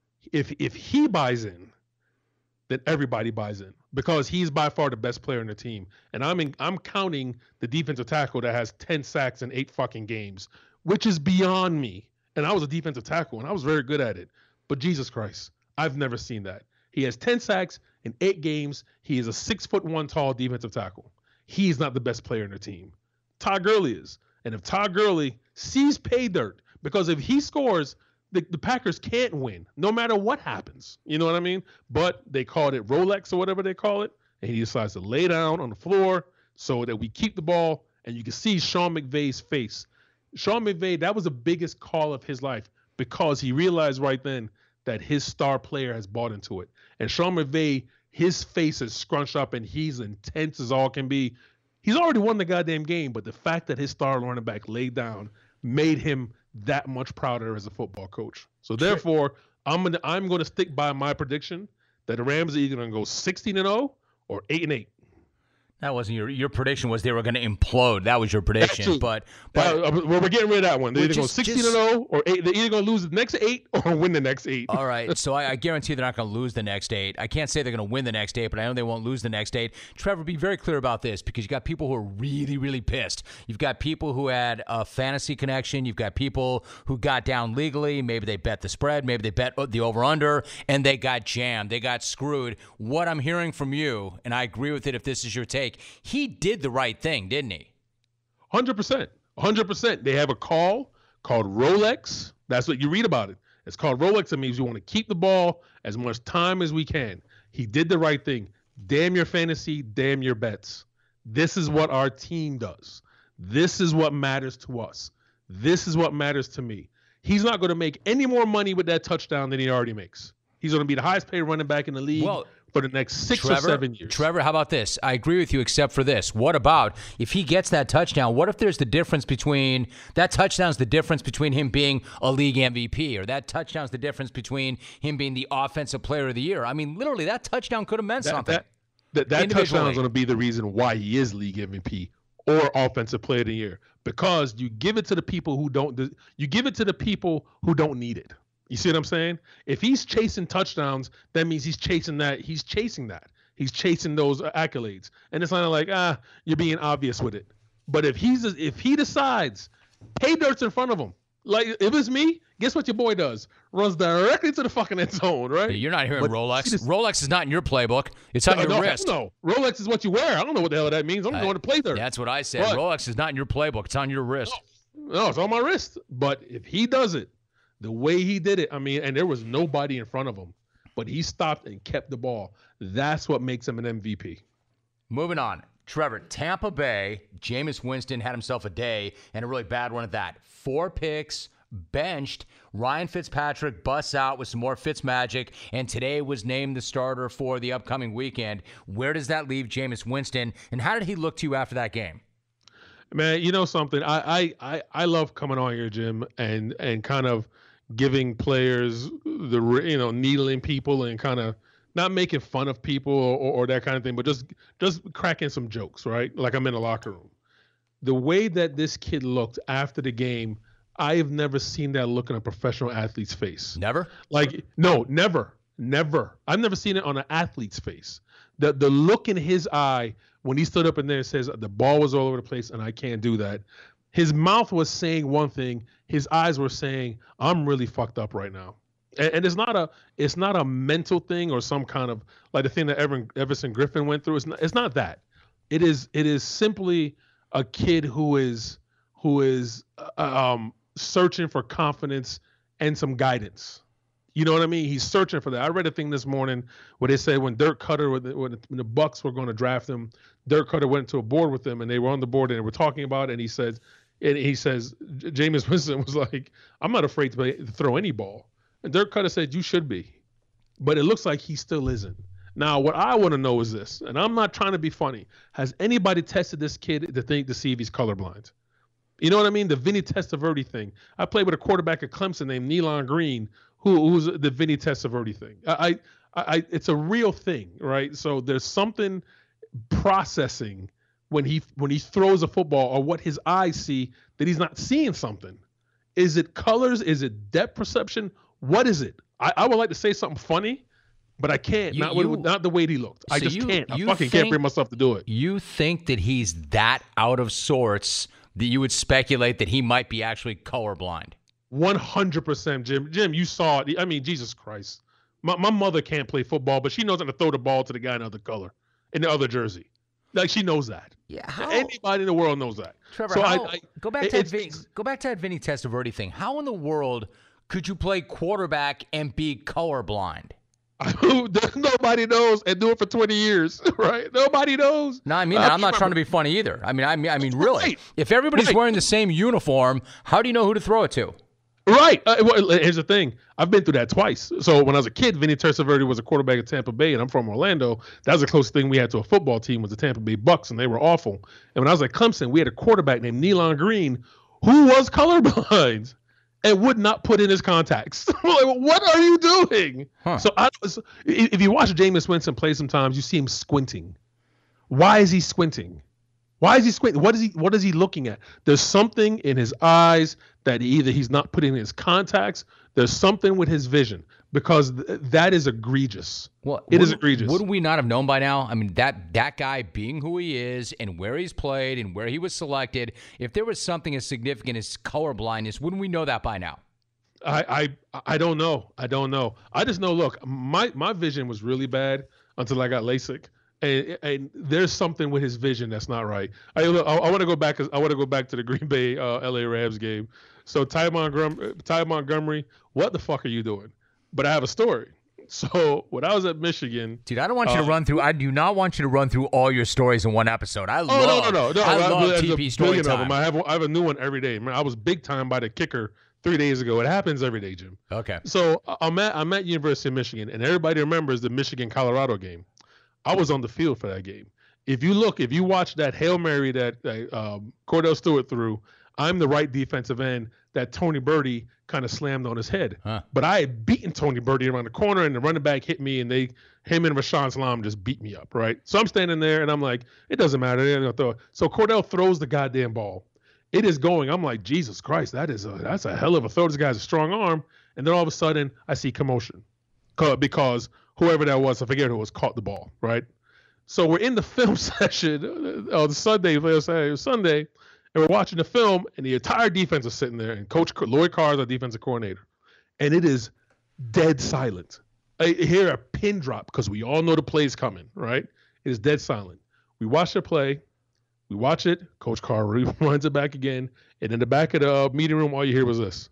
if if he buys in, then everybody buys in because he's by far the best player in the team. And I'm in, I'm counting the defensive tackle that has ten sacks in eight fucking games, which is beyond me. And I was a defensive tackle, and I was very good at it. But Jesus Christ, I've never seen that. He has ten sacks in eight games. He is a six foot one tall defensive tackle. He's not the best player in the team. Todd Gurley is. And if Todd Gurley sees pay dirt, because if he scores, The, the Packers can't win no matter what happens. You know what I mean? But they called it Rolex or whatever they call it. And he decides to lay down on the floor so that we keep the ball. And you can see Sean McVay's face. Sean McVay, that was the biggest call of his life because he realized right then that his star player has bought into it. And Sean McVay, his face is scrunched up and he's intense as all can be. He's already won the goddamn game, but the fact that his star running back laid down made him that much prouder as a football coach. So therefore, I'm gonna I'm gonna stick by my prediction that the Rams are either gonna go sixteen and oh or eight and eight. That wasn't your your prediction. Was they were going to implode? That was your prediction. But but uh, well, we're getting rid of that one. They're either going just- sixteen just- and zero, or eight, they're either going to lose the next eight or win the next eight. all right, so I, I guarantee they're not going to lose the next eight. I can't say they're going to win the next eight, but I know they won't lose the next eight. Trevor, be very clear about this because you got people who are really, really pissed. You've got people who had a fantasy connection. You've got people who got down legally. Maybe they bet the spread. Maybe they bet the over-under, and they got jammed. They got screwed. What I'm hearing from you, and I agree with it if this is your take, he did the right thing, didn't he? one hundred percent. one hundred percent. They have a call called Rolex. That's what you read about it. It's called Rolex. It means we want to keep the ball as much time as we can. He did the right thing. Damn your fantasy, damn your bets. This is what our team does. This is what matters to us. This is what matters to me. He's not going to make any more money with that touchdown than he already makes. He's going to be the highest paid running back in the league. Well, for the next six Trevor, or seven years. Trevor, how about this? I agree with you except for this. What about if he gets that touchdown? What if there's the difference between that touchdown's the difference between him being a league M V P or that touchdown's the difference between him being the offensive player of the year? I mean, literally, that touchdown could have meant that, something. That, that, that touchdown is going to be the reason why he is league M V P or offensive player of the year, because you give it to the people who don't you give it to the people who don't need it. You see what I'm saying? If he's chasing touchdowns, that means he's chasing that. He's chasing that. He's chasing those accolades. And it's not like, ah, you're being obvious with it. But if he's if he decides, pay dirt's in front of him. Like, if it's me, guess what your boy does? Runs directly to the fucking end zone, right? You're not hearing but Rolex. Just, Rolex is not in your playbook. It's on no, your no, wrist. No, Rolex is what you wear. I don't know what the hell that means. I'm I, going to play there. That's what I said. But, Rolex is not in your playbook. It's on your wrist. No, no, it's on my wrist. But if he does it, the way he did it, I mean, and there was nobody in front of him, but he stopped and kept the ball. That's what makes him an M V P. Moving on. Trevor, Tampa Bay, Jameis Winston had himself a day and a really bad one at that. Four picks, benched. Ryan Fitzpatrick busts out with some more Fitz magic, and today was named the starter for the upcoming weekend. Where does that leave Jameis Winston, and how did he look to you after that game? Man, you know something? I I I, I love coming on here, Jim, and and kind of giving players the, you know, needling people and kind of not making fun of people or, or that kind of thing, but just just cracking some jokes, right? Like I'm in a locker room. The way that this kid looked after the game, I've never seen that look in a professional athlete's face. Never? Like, no, never, never. I've never seen it on an athlete's face. The the look in his eye when he stood up in there and says the ball was all over the place and I can't do that. His mouth was saying one thing. His eyes were saying, I'm really fucked up right now. And, and it's not a it's not a mental thing or some kind of like the thing that Ever, Everson Griffin went through. It's not, it's not that. It is it is simply a kid who is who is um, searching for confidence and some guidance. You know what I mean? He's searching for that. I read a thing this morning where they said when Dirk Cutter, when the, when the Bucks were going to draft him, Dirk Cutter went to a board with them and they were on the board and they were talking about it. And he says, and he says, Jameis Winston was like, I'm not afraid to, play, to throw any ball. And Dirk Cutter said, you should be. But it looks like he still isn't. Now, what I want to know is this, and I'm not trying to be funny. Has anybody tested this kid to think to see if he's colorblind? You know what I mean? The Vinny Testaverde thing. I played with a quarterback at Clemson named Nealon Green, who who's the Vinny Testaverde thing. I, I, I, it's a real thing, right? So there's something processing when he when he throws a football or what his eyes see that he's not seeing something. Is it colors? Is it depth perception? What is it? I, I would like to say something funny, but I can't. You, not you, with, not the way he looked. I so just you, can't. I you fucking think, can't bring myself to do it. You think that he's that out of sorts that you would speculate that he might be actually colorblind? one hundred percent, Jim. Jim, you saw it. I mean, Jesus Christ. My my mother can't play football, but she knows how to throw the ball to the guy in the other color, in the other jersey. Like, she knows that. Yeah. How? Anybody in the world knows that. Trevor, so how, I, I, go back to it's, that Vin, go back to that Vinny Testaverde thing. How in the world could you play quarterback and be colorblind? Nobody knows, and do it for twenty years, right? Nobody knows. No, I mean, uh, I'm not trying to be funny either. I mean, I mean, I mean, really. Right. If everybody's Right. wearing the same uniform, how do you know who to throw it to? Right. Uh, well, here's the thing. I've been through that twice. So when I was a kid, Vinny Testaverde was a quarterback at Tampa Bay, and I'm from Orlando. That was the closest thing we had to a football team was the Tampa Bay Bucks, and they were awful. And when I was at Clemson, we had a quarterback named Nealon Green who was colorblind and would not put in his contacts. Like, what are you doing? Huh. So I, if you watch Jameis Winston play sometimes, you see him squinting. Why is he squinting? Why is he squinting? What is he what is he looking at? There's something in his eyes that either he's not putting in his contacts. There's something with his vision, because th- that is egregious. Well, it would, is egregious. Would we not have known by now? I mean, that that guy being who he is and where he's played and where he was selected, if there was something as significant as color blindness, wouldn't we know that by now? I I I don't know. I don't know. I just know. Look, my my vision was really bad until I got LASIK. And, and there's something with his vision that's not right. I I, I want to go back. I want to go back to the Green Bay uh, L A Rams game. So Ty Montgomery, Ty Montgomery, what the fuck are you doing? But I have a story. So when I was at Michigan, dude, I don't want you uh, to run through. I do not want you to run through all your stories in one episode. I oh, love. no, no, no, no. I, I love T T P story time. Of them. I have I have a new one every day. Man, I was big time by the kicker three days ago. It happens every day, Jim. Okay. So I'm at I'm at University of Michigan, and everybody remembers the Michigan Colorado game. I was on the field for that game. If you look, if you watch that Hail Mary that, that um, Cordell Stewart threw, I'm the right defensive end that Tony Birdie kind of slammed on his head. Huh. But I had beaten Tony Birdie around the corner, and the running back hit me, and they, him and Rashawn Salam just beat me up, right? So I'm standing there, and I'm like, it doesn't matter. They're gonna throw it. So Cordell throws the goddamn ball. It is going. I'm like, Jesus Christ, that is a, that's a hell of a throw. This guy's a strong arm. And then all of a sudden, I see commotion because whoever that was, I forget who was, caught the ball, right? So we're in the film session on Sunday, Sunday, and we're watching the film, and the entire defense is sitting there, and Coach Lloyd Carr is our defensive coordinator, and it is dead silent. I hear a pin drop because we all know the play's coming, right? It is dead silent. We watch the play, we watch it. Coach Carr runs it back again, and in the back of the meeting room, all you hear was this: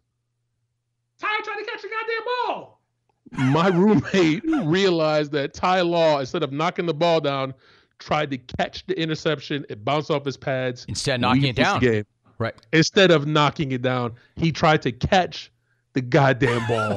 Ty trying to catch the goddamn ball. My roommate realized that Ty Law, instead of knocking the ball down, tried to catch the interception. It bounced off his pads. Instead of knocking it down. Game. Right. Instead of knocking it down, he tried to catch the goddamn ball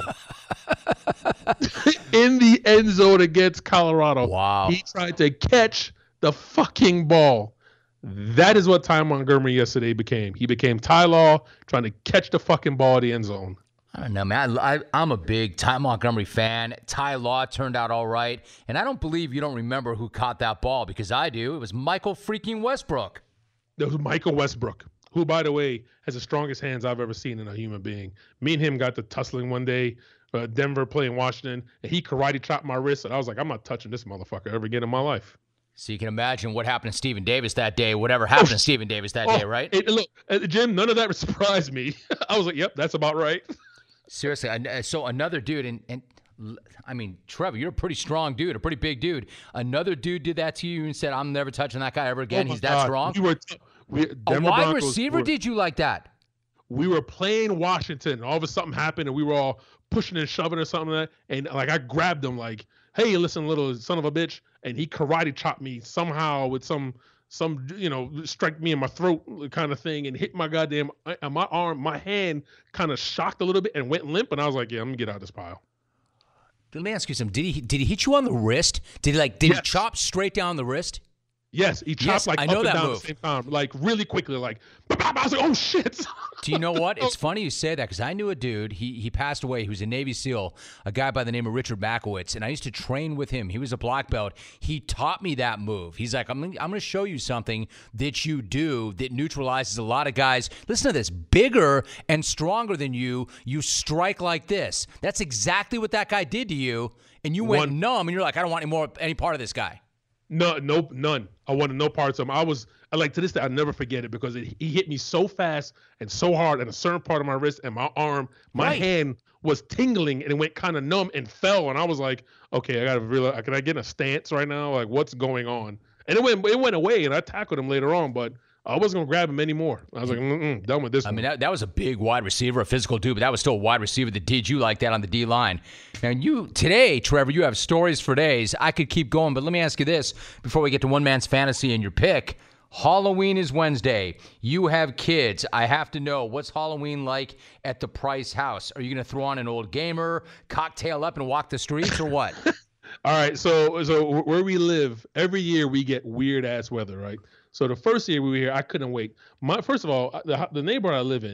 in the end zone against Colorado. Wow. He tried to catch the fucking ball. That is what Ty Montgomery yesterday became. He became Ty Law trying to catch the fucking ball at the end zone. I don't know, man. I, I, I'm a big Ty Montgomery fan. Ty Law turned out all right. And I don't believe you don't remember who caught that ball, because I do. It was Michael freaking Westbrook. It was Michael Westbrook, who, by the way, has the strongest hands I've ever seen in a human being. Me and him got to tussling one day, uh, Denver playing Washington, and he karate chopped my wrist, and I was like, I'm not touching this motherfucker ever again in my life. So you can imagine what happened to Stephen Davis that day, whatever happened oh, to Stephen Davis that oh, day, right? It, look, uh, Jim, none of that surprised me. I was like, yep, that's about right. Seriously, so another dude, and, and I mean, Trevor, you're a pretty strong dude, a pretty big dude. Another dude did that to you and said, I'm never touching that guy ever again. Oh He's that God. strong. We were t- we, a wide Broncos receiver were, did you like that? We were playing Washington, and all of a sudden happened, and we were all pushing and shoving or something like that. And like I grabbed him like, hey, listen, little son of a bitch. And he karate chopped me somehow with some some, you know, strike me in my throat kind of thing and hit my goddamn, uh, my arm, my hand kind of shocked a little bit and went limp. And I was like, yeah, I'm gonna get out of this pile. Let me ask you something. Did he did he hit you on the wrist? Did he like did yes. he chop straight down the wrist? Yes, he chopped yes, like I up know and that down move. at the same time, like really quickly, like I was like, oh shit. Do you know what? It's funny you say that because I knew a dude. He he passed away. He was a Navy SEAL, a guy by the name of Richard Makowitz, and I used to train with him. He was a black belt. He taught me that move. He's like, I'm gonna, I'm going to show you something that you do that neutralizes a lot of guys. Listen to this: bigger and stronger than you. You strike like this. That's exactly what that guy did to you, and you went One, numb. And you're like, I don't want any more any part of this guy. No, no, none. I wanted no parts of him. I was, I like to this day, I'll never forget it because it, he hit me so fast and so hard in a certain part of my wrist and my arm. My right. hand was tingling and it went kind of numb and fell. And I was like, okay, I got to realize, can I get in a stance right now? Like, what's going on? And it went, it went away and I tackled him later on, but I wasn't going to grab him anymore. I was like, mm-mm, done with this I one. mean, that, that was a big wide receiver, a physical dude, but that was still a wide receiver that did you like that on the D-line. And you, today, Trevor, you have stories for days. I could keep going, but let me ask you this before we get to One Man's Fantasy and your pick. Halloween is Wednesday. You have kids. I have to know, what's Halloween like at the Price house? Are you going to throw on an old gamer, cocktail up, and walk the streets, or what? All right, so so where we live, every year we get weird-ass weather, right? So the first year we were here, I couldn't wait. My First of all, the, the neighborhood I live in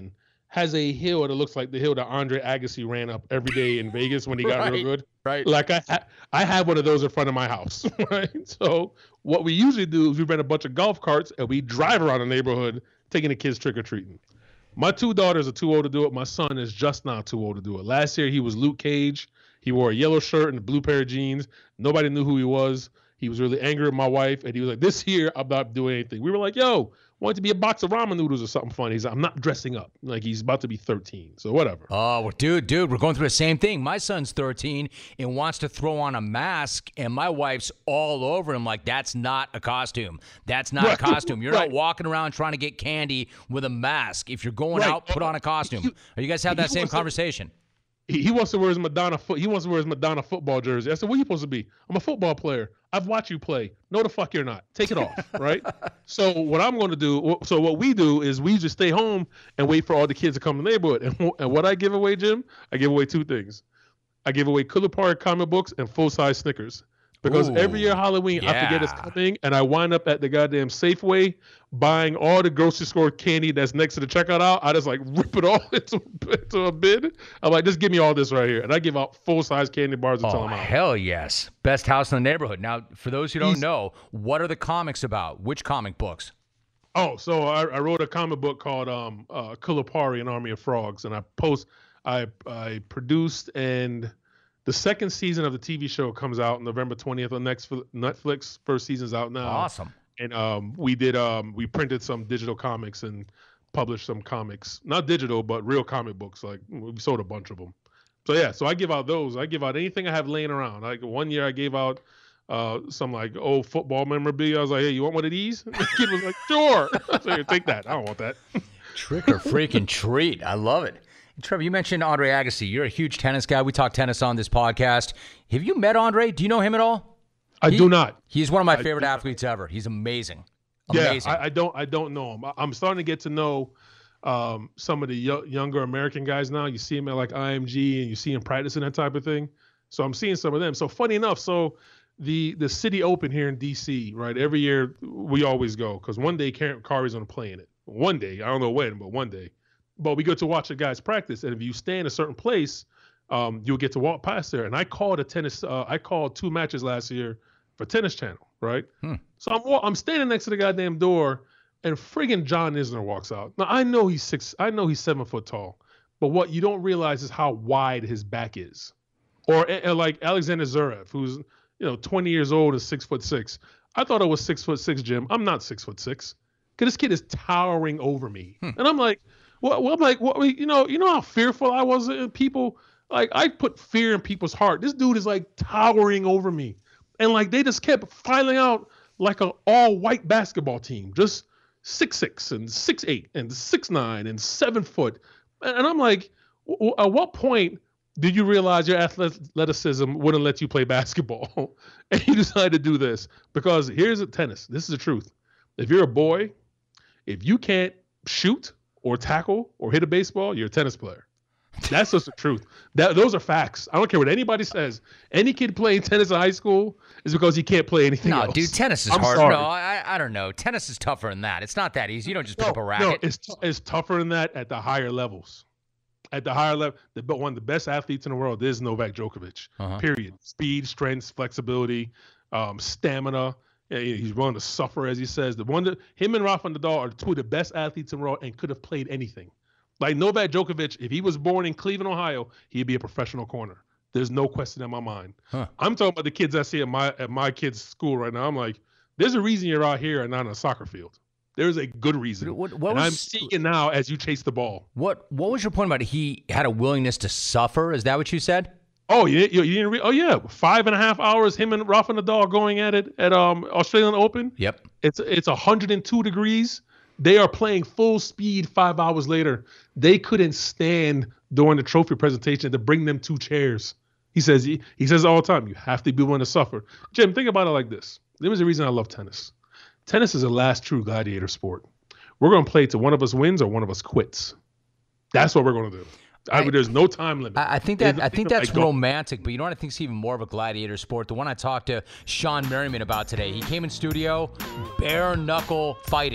has a hill that looks like the hill that Andre Agassi ran up every day in Vegas when he got right, real good. Right. Like I, ha- I have one of those in front of my house. Right. So what we usually do is we rent a bunch of golf carts and we drive around the neighborhood taking the kids trick or treating. My two daughters are too old to do it. My son is just not too old to do it. Last year he was Luke Cage. He wore a yellow shirt and a blue pair of jeans. Nobody knew who he was. He was really angry at my wife, and he was like, this year, I'm not doing anything. We were like, yo, want it to be a box of ramen noodles or something funny. He's like, I'm not dressing up. Like, he's about to be thirteen, so whatever. Oh, well, dude, dude, we're going through the same thing. My son's thirteen and wants to throw on a mask, and my wife's all over him like, that's not a costume. That's not right. a costume. You're right. not walking around trying to get candy with a mask. If you're going right. out, put on a costume. You, you guys have that same conversation? To- He, he wants to wear his Madonna foot. He wants to wear his Madonna football jersey. I said, "What are you supposed to be? I'm a football player. I've watched you play. No, the fuck you're not. Take it off, right?" So what I'm going to do. So what we do is we just stay home and wait for all the kids to come to the neighborhood. And, and what I give away, Jim, I give away two things. I give away Kulapari comic books and full size Snickers. Because Ooh, every year Halloween, yeah. I forget it's coming, and I wind up at the goddamn Safeway buying all the grocery store candy that's next to the checkout aisle. I just like rip it all into, into a bin. I'm like, just give me all this right here. And I give out full-size candy bars until oh, I'm out. Hell yes. Best house in the neighborhood. Now, for those who don't Easy. know, what are the comics about? Which comic books? Oh, so I, I wrote a comic book called um, uh, Kulapari, An Army of Frogs, and I post, I I produced and... The second season of the T V show comes out November twentieth on next Netflix. First season's out now. Awesome. And um, we did um, we printed some digital comics and published some comics, not digital, but real comic books. Like we sold a bunch of them. So yeah, so I give out those. I give out anything I have laying around. Like one year I gave out uh, some like old football memorabilia. I was like, hey, you want one of these? And the kid was like, sure. So here, take that. I don't want that. Trick or freaking treat. I love it. Trevor, you mentioned Andre Agassi. You're a huge tennis guy. We talk tennis on this podcast. Have you met Andre? Do you know him at all? I he, do not. He's one of my I favorite athletes ever. He's amazing. Amazing. Yeah, I, I don't. I don't know him. I'm starting to get to know um, some of the yo- younger American guys now. You see him at like I M G, and you see him practicing that type of thing. So I'm seeing some of them. So funny enough, so the the City Open here in D C, right? Every year we always go because one day Karen Kari's going to play in it. One day, I don't know when, but one day. But we go to watch the guys practice, and if you stay in a certain place, um, you'll get to walk past there. And I called a tennis. Uh, I called two matches last year for Tennis Channel, right? Hmm. So I'm I'm standing next to the goddamn door, and friggin' John Isner walks out. Now I know he's six. I know he's seven foot tall, but what you don't realize is how wide his back is. Or, or like Alexander Zverev, who's you know twenty years old, is six foot six. I thought I was six foot six, Jim. I'm not six foot six. Cause this kid is towering over me, hmm. and I'm like. Well, well, I'm like, what, you know, you know how fearful I was in people. Like, I put fear in people's heart. This dude is like towering over me, and like they just kept filing out like an all-white basketball team, just six six and six eight and six nine and seven foot. And, and I'm like, w- at what point did you realize your athleticism wouldn't let you play basketball, and you decided to do this? Because here's the tennis. This is the truth. If you're a boy, if you can't shoot or tackle or hit a baseball, you're a tennis player. That's just the truth. That those are facts. I don't care what anybody says. Any kid playing tennis in high school is because he can't play anything no, else. No, dude, tennis is I'm hard. Sorry. No, I, I don't know. Tennis is tougher than that. It's not that easy. You don't just pick no, up a racket. No, it's t- it's tougher than that at the higher levels. At the higher level, the one of the best athletes in the world is Novak Djokovic. Uh-huh. Period. Speed, strength, flexibility, um, stamina. He's willing to suffer, as he says. The one that him and Rafa Nadal are two of the best athletes in the world and could have played anything. Like Novak Djokovic, if he was born in Cleveland, Ohio, he'd be a professional corner. There's no question in my mind. Huh. I'm talking about the kids I see at my at my kids' school right now. I'm like, there's a reason you're out here and not on a soccer field. There's a good reason. What, what and was, I'm seeing it now as you chase the ball. What What was your point about he had a willingness to suffer? Is that what you said? Oh, you, you, you didn't re- oh yeah, five and a half hours. Him and Rafa Nadal going at it at um Australian Open. Yep. It's it's one hundred two degrees. They are playing full speed five hours later. They couldn't stand during the trophy presentation to bring them two chairs. He says he, he says all the time, you have to be willing to suffer. Jim, think about it like this. There was a reason I love tennis. Tennis is the last true gladiator sport. We're going to play till one of us wins or one of us quits. That's what we're going to do. I, I, there's no time limit. I, I think that I think that's romantic, but you know what I think is even more of a gladiator sport? The one I talked to Sean Merriman about today. He came in studio, bare knuckle fighting.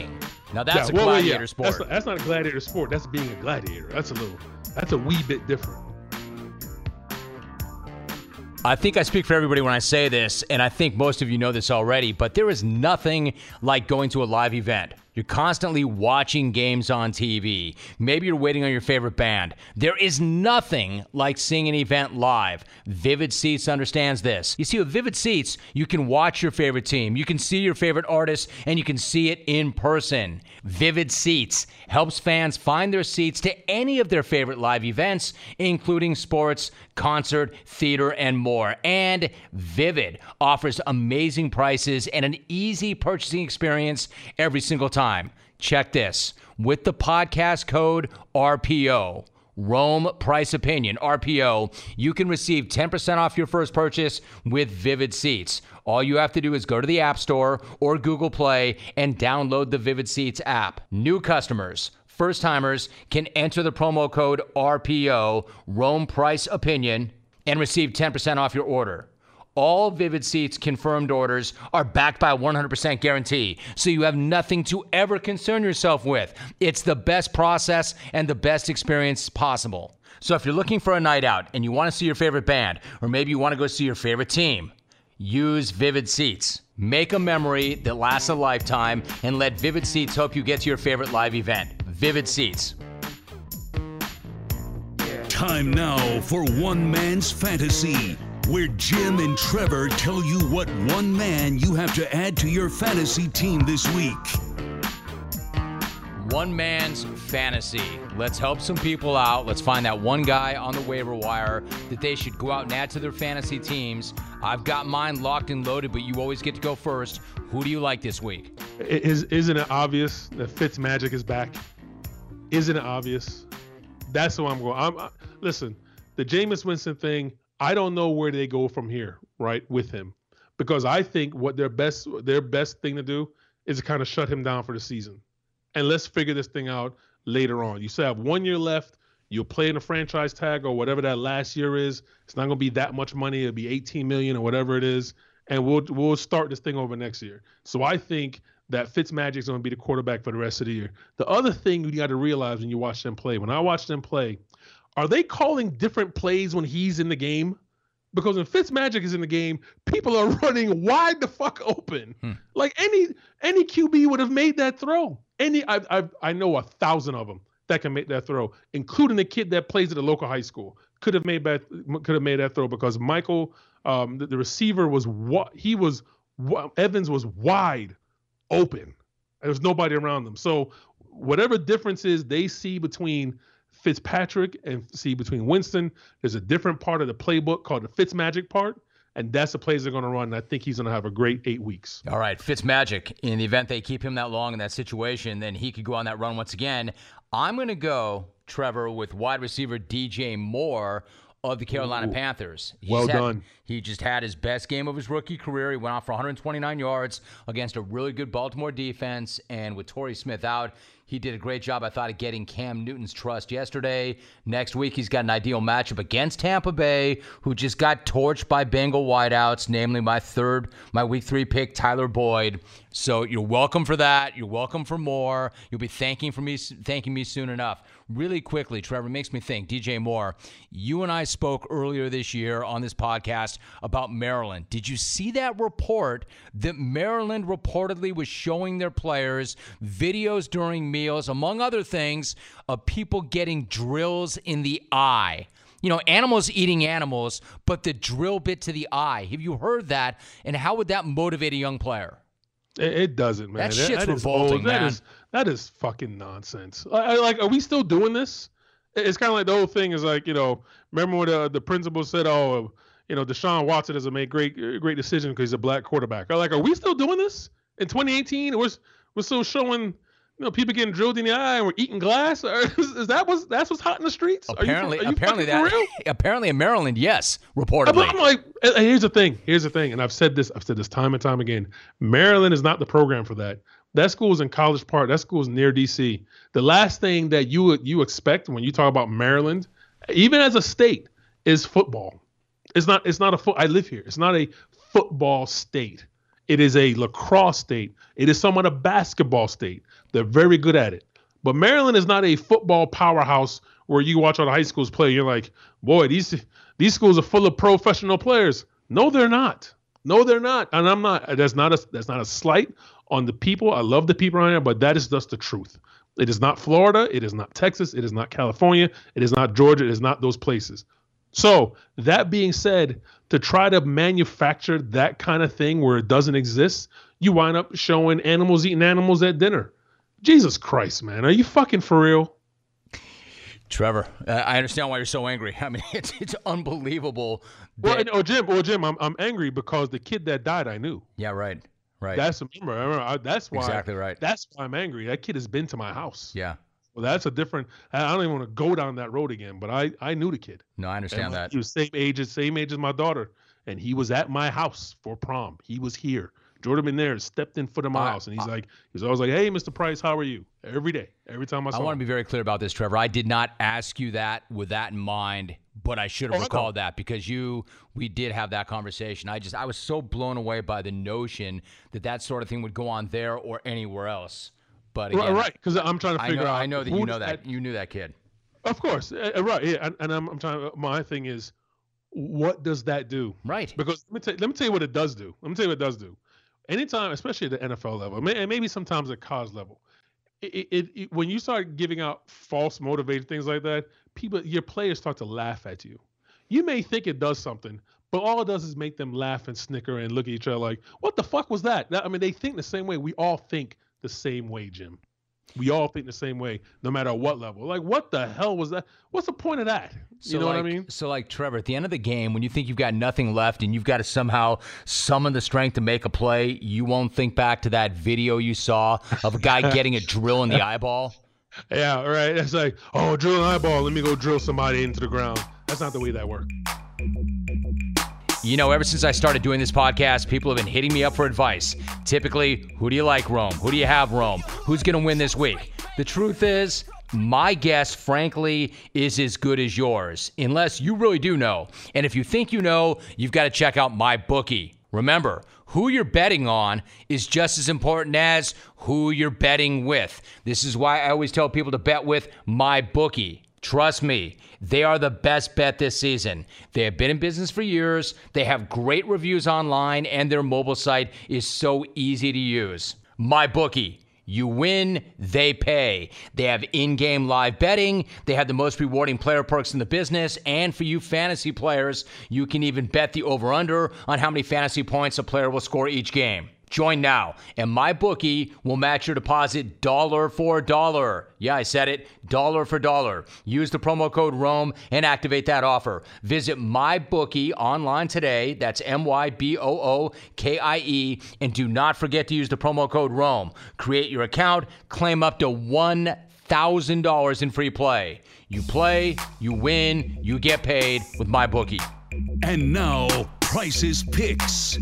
Now that's yeah, a well, gladiator yeah. sport. That's, that's not a gladiator sport. That's being a gladiator. That's a little, that's a wee bit different. I think I speak for everybody when I say this, and I think most of you know this already, but there is nothing like going to a live event. You're constantly watching games on T V. Maybe you're waiting on your favorite band. There is nothing like seeing an event live. Vivid Seats understands this. You see, with Vivid Seats, you can watch your favorite team, you can see your favorite artist, and you can see it in person. Vivid Seats helps fans find their seats to any of their favorite live events, including sports, concert, theater, and more. And Vivid offers amazing prices and an easy purchasing experience every single time. Check this. With the podcast code R P O, Rome Price Opinion, R P O, you can receive ten percent off your first purchase with Vivid Seats. All you have to do is go to the App Store or Google Play and download the Vivid Seats app. New customers, first-timers can enter the promo code R P O, Rome Price Opinion, and receive ten percent off your order. All Vivid Seats confirmed orders are backed by a one hundred percent guarantee, so you have nothing to ever concern yourself with. It's the best process and the best experience possible. So if you're looking for a night out and you want to see your favorite band, or maybe you want to go see your favorite team, use Vivid Seats. Make a memory that lasts a lifetime and let Vivid Seats help you get to your favorite live event. Vivid Seats. Time now for One Man's Fantasy, where Jim and Trevor tell you what one man you have to add to your fantasy team this week. One man's fantasy. Let's help some people out. Let's find that one guy on the waiver wire that they should go out and add to their fantasy teams. I've got mine locked and loaded, but you always get to go first. Who do you like this week? Is, isn't it obvious that Fitzmagic is back? Isn't it obvious? That's who I'm going. I'm, I, listen, the Jameis Winston thing, I don't know where they go from here, right, with him, because I think what their best their best thing to do is to kind of shut him down for the season, and let's figure this thing out later on. You still have one year left. You'll play in a franchise tag or whatever that last year is. It's not going to be that much money. It'll be eighteen million dollars or whatever it is, and we'll we'll start this thing over next year. So I think that Fitzmagic is going to be the quarterback for the rest of the year. The other thing you got to realize when you watch them play, when I watch them play, are they calling different plays when he's in the game? Because when Fitzmagic is in the game, people are running wide the fuck open. Hmm. Like any any Q B would have made that throw. Any I I I know a thousand of them that can make that throw, including the kid that plays at the local high school. Could have made that could have made that throw because Michael, um, the, the receiver was what he was. Evans was wide open. There was nobody around them. So whatever differences they see between Fitzpatrick and see between Winston, there's a different part of the playbook called the Fitzmagic part, and that's the plays they're going to run, and I think he's going to have a great eight weeks. All right, Fitzmagic, in the event they keep him that long in that situation, then he could go on that run once again. I'm going to go, Trevor, with wide receiver D J Moore of the Carolina Ooh, Panthers. He's well had, done. He just had his best game of his rookie career. He went out for one hundred twenty-nine yards against a really good Baltimore defense, and with Torrey Smith out, he did a great job, I thought, of getting Cam Newton's trust yesterday. Next week, he's got an ideal matchup against Tampa Bay, who just got torched by Bengal wideouts, namely my third, my week three pick, Tyler Boyd. So you're welcome for that. You're welcome for more. You'll be thanking for me, thanking me soon enough. Really quickly, Trevor, makes me think, D J Moore, you and I spoke earlier this year on this podcast about Maryland. Did you see that report that Maryland reportedly was showing their players videos during meals, among other things, of people getting drills in the eye? You know, animals eating animals, but the drill bit to the eye. Have you heard that? And how would that motivate a young player? It doesn't, man. That shit's that revolting, man. That is, that is fucking nonsense. I, I, like, are we still doing this? It's kind of like the whole thing is like, you know, remember when the, the principal said, oh, you know, Deshaun Watson doesn't make great great decisions because he's a black quarterback. I'm like, are we still doing this in twenty eighteen? We're, we're still showing, you know, people getting drilled in the eye and we're eating glass? Or is, is that what's, that's what's hot in the streets? Apparently, are you, are you apparently that, real? apparently in Maryland, yes, reportedly. I'm like, here's the thing. Here's the thing. And I've said this, I've said this time and time again. Maryland is not the program for that. That school's in College Park. That school's near D C. The last thing that you you expect when you talk about Maryland, even as a state, is football. It's not. It's not a foot. I live here. It's not a football state. It is a lacrosse state. It is somewhat a basketball state. They're very good at it. But Maryland is not a football powerhouse where you watch all the high schools play. You're like, boy, these these schools are full of professional players. No, they're not. No, they're not. And I'm not. That's not a that's not a slight on the people. I love the people around here, but that is just the truth. It is not Florida. It is not Texas. It is not California. It is not Georgia. It is not those places. So that being said, to try to manufacture that kind of thing where it doesn't exist, you wind up showing animals eating animals at dinner. Jesus Christ, man. Are you fucking for real? Trevor, uh, I understand why you're so angry. I mean, it's it's unbelievable. That... Well, or Jim, or Jim, I'm I'm angry because the kid that died, I knew. Yeah, right, right. That's remember, remember I, that's why. Exactly right. That's why I'm angry. That kid has been to my house. Yeah. Well, that's a different. I don't even want to go down that road again. But I I knew the kid. No, I understand and that. He was same age as same age as my daughter, and he was at my house for prom. He was here. Jordan McNair stepped in foot of my uh, house, and he's uh, like, he's always like, "Hey, Mister Price, how are you?" Every day, every time I saw I him. want to be very clear about this, Trevor. I did not ask you that with that in mind, but I should have oh, recalled that because you, we did have that conversation. I just, I was so blown away by the notion that that sort of thing would go on there or anywhere else. But again, right, because I'm trying to figure I know, out. I know that you know that, that you knew that kid. Of course, uh, right? Yeah, and, and I'm, I'm trying. My thing is, what does that do? Right. Because let me tell, let me tell you what it does do. Let me tell you what it does do. Anytime, especially at the N F L level, and maybe sometimes at college level, it, it, it when you start giving out false motivated things like that, people, your players start to laugh at you. You may think it does something, but all it does is make them laugh and snicker and look at each other like, "What the fuck was that?" that I mean, they think the same way. We all think the same way, Jim. We all think the same way, no matter what level. Like, what the hell was that? What's the point of that? You so know like, what I mean? So, like, Trevor, at the end of the game, when you think you've got nothing left and you've got to somehow summon the strength to make a play, you won't think back to that video you saw of a guy getting a drill in the eyeball? Yeah, right. It's like, oh, drill an eyeball. Let me go drill somebody into the ground. That's not the way that works. You know, ever since I started doing this podcast, people have been hitting me up for advice. Typically, who do you like, Rome? Who do you have, Rome? Who's going to win this week? The truth is, my guess, frankly, is as good as yours, unless you really do know. And if you think you know, you've got to check out MyBookie. Remember, who you're betting on is just as important as who you're betting with. This is why I always tell people to bet with MyBookie. Trust me, they are the best bet this season. They have been in business for years, they have great reviews online, and their mobile site is so easy to use. MyBookie. You win, they pay. They have in-game live betting. They have the most rewarding player perks in the business. And for you fantasy players, you can even bet the over-under on how many fantasy points a player will score each game. Join now, and MyBookie will match your deposit dollar for dollar. Yeah, I said it, dollar for dollar. Use the promo code ROME and activate that offer. Visit MyBookie online today. That's M Y B O O K I E. And do not forget to use the promo code ROME. Create your account, claim up to one thousand dollars in free play. You play, you win, you get paid with MyBookie. And now, Price's Picks.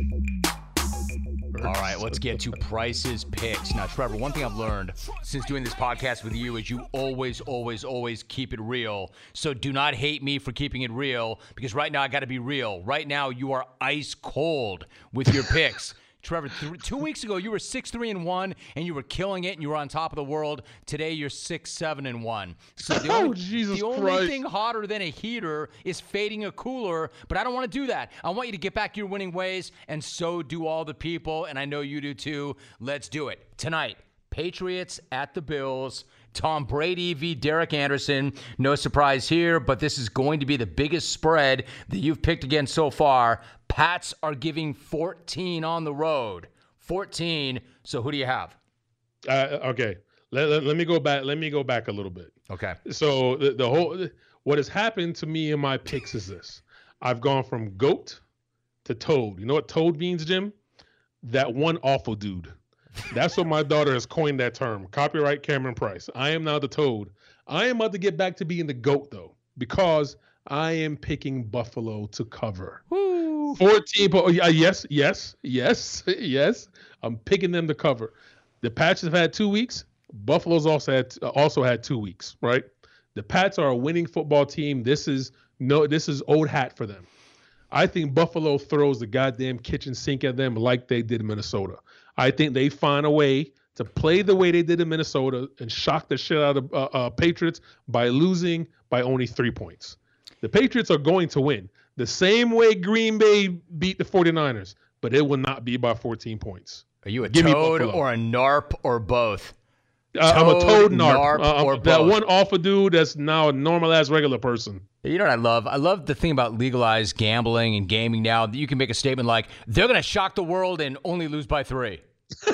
All right, let's get to Price's Picks. Now, Trevor, one thing I've learned since doing this podcast with you is you always, always, always keep it real. So do not hate me for keeping it real, because right now I got to be real. Right now you are ice cold with your picks. Trevor, th- two weeks ago you were six three and one, and you were killing it, and you were on top of the world. Today you're six seven and one. So the only, oh, Jesus the only Christ. thing hotter than a heater is fading a cooler. But I don't want to do that. I want you to get back your winning ways, and so do all the people, and I know you do too. Let's do it tonight. Patriots at the Bills. Tom Brady v. Derek Anderson. No surprise here, but this is going to be the biggest spread that you've picked against so far. Pats are giving fourteen on the road. fourteen. So who do you have? Uh, okay. Let, let, let me go back. Let me go back a little bit. Okay. So the, the whole what has happened to me in my picks is this. I've gone from goat to toad. You know what toad means, Jim? That one awful dude. That's what my daughter has coined that term. Copyright Cameron Price. I am now the toad. I am about to get back to being the goat, though, because I am picking Buffalo to cover. Woo. fourteen. Oh, yeah, yes, yes, yes, yes. I'm picking them to cover. The Pats have had two weeks. Buffalo's also had also had two weeks, right? The Pats are a winning football team. This is no, this is old hat for them. I think Buffalo throws the goddamn kitchen sink at them like they did in Minnesota. I think they find a way to play the way they did in Minnesota and shock the shit out of uh, uh, Patriots by losing by only three points. The Patriots are going to win the same way Green Bay beat the 49ers, but it will not be by fourteen points. Are you a Give toad or a narp or both? Uh, I'm a toad narp. narp uh, or that both. one alpha dude that's now a normal ass regular person. You know what I love? I love the thing about legalized gambling and gaming now. That you can make a statement like, they're going to shock the world and only lose by three. So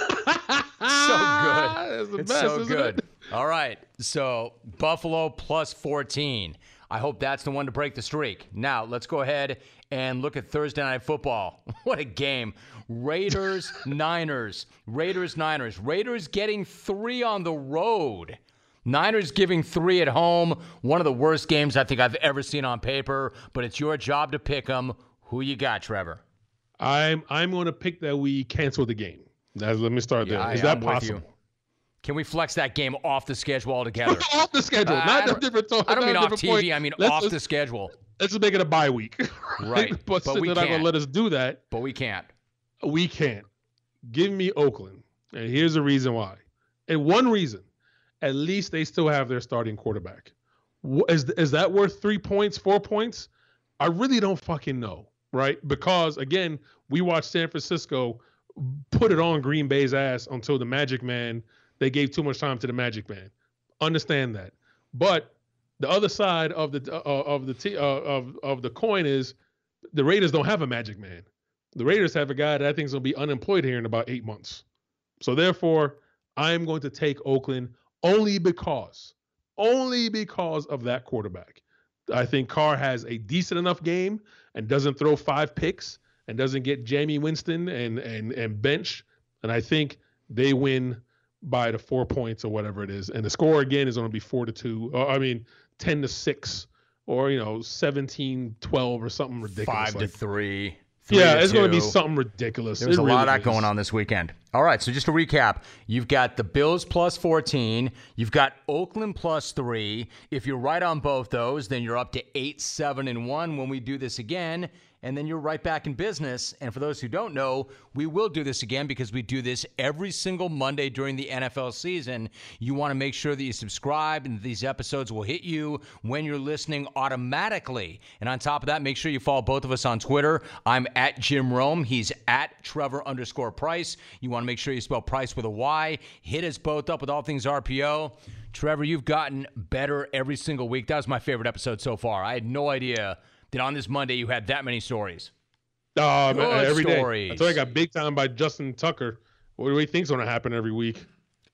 good. It's, It's best, so isn't good. it? All right. So Buffalo plus fourteen. I hope that's the one to break the streak. Now, let's go ahead and look at Thursday Night Football. What a game. Raiders, Niners. Raiders, Niners. Raiders getting three on the road. Niners giving three at home. One of the worst games I think I've ever seen on paper, but it's your job to pick them. Who you got, Trevor? I'm I'm going to pick that we cancel the game. That's, let me start Yeah, there. I- Is that I'm with possible? you. Can we flex that game off the schedule altogether? Off the schedule, Uh, I not a don't- different talk. I don't not mean a off different T V. point. I mean Let's off just- the schedule. Let's just make it a bye week. Right, But, but since we they're not going can't. to let us do that, But we can't. we can't. Give me Oakland. And here's the reason why. And one reason, at least they still have their starting quarterback. Wh- Is, is that worth three points, four points? I really don't fucking know, right? Because, again, we watched San Francisco put it on Green Bay's ass until the Magic Man, they gave too much time to the Magic Man. Understand that. But the other side of the uh, of the t- uh, of of the coin is the Raiders don't have a Magic Man. The Raiders have a guy that I think is going to be unemployed here in about eight months. So therefore, I am going to take Oakland only because, only because of that quarterback. I think Carr has a decent enough game and doesn't throw five picks and doesn't get Jamie Winston and and and bench. And I think they win by the four points or whatever it is. And the score again is going to be four to two. Or, I mean, ten to six, or you know, seventeen twelve or something ridiculous. Five to like, three. three yeah, to it's going to be two. something ridiculous. There's It a really lot of that is. going on this weekend. All right, so just to recap, you've got the Bills plus fourteen. You've got Oakland plus three. If you're right on both those, then you're up to eight, seven, and one when we do this again. And then you're right back in business. And for those who don't know, we will do this again because we do this every single Monday during the N F L season. You want to make sure that you subscribe, and these episodes will hit you when you're listening automatically. And on top of that, make sure you follow both of us on Twitter. I'm at Jim Rome. He's at Trevor underscore Price. You want to make sure you spell Price with a Y. Hit us both up with all things R P O. Trevor, you've gotten better every single week. That was my favorite episode so far. I had no idea that on this Monday you had that many stories. Oh, man, Good every day. stories. I told you I got big time by Justin Tucker. What do we think's going to happen every week?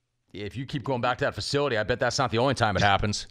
If you keep going back to that facility, I bet that's not the only time it happens.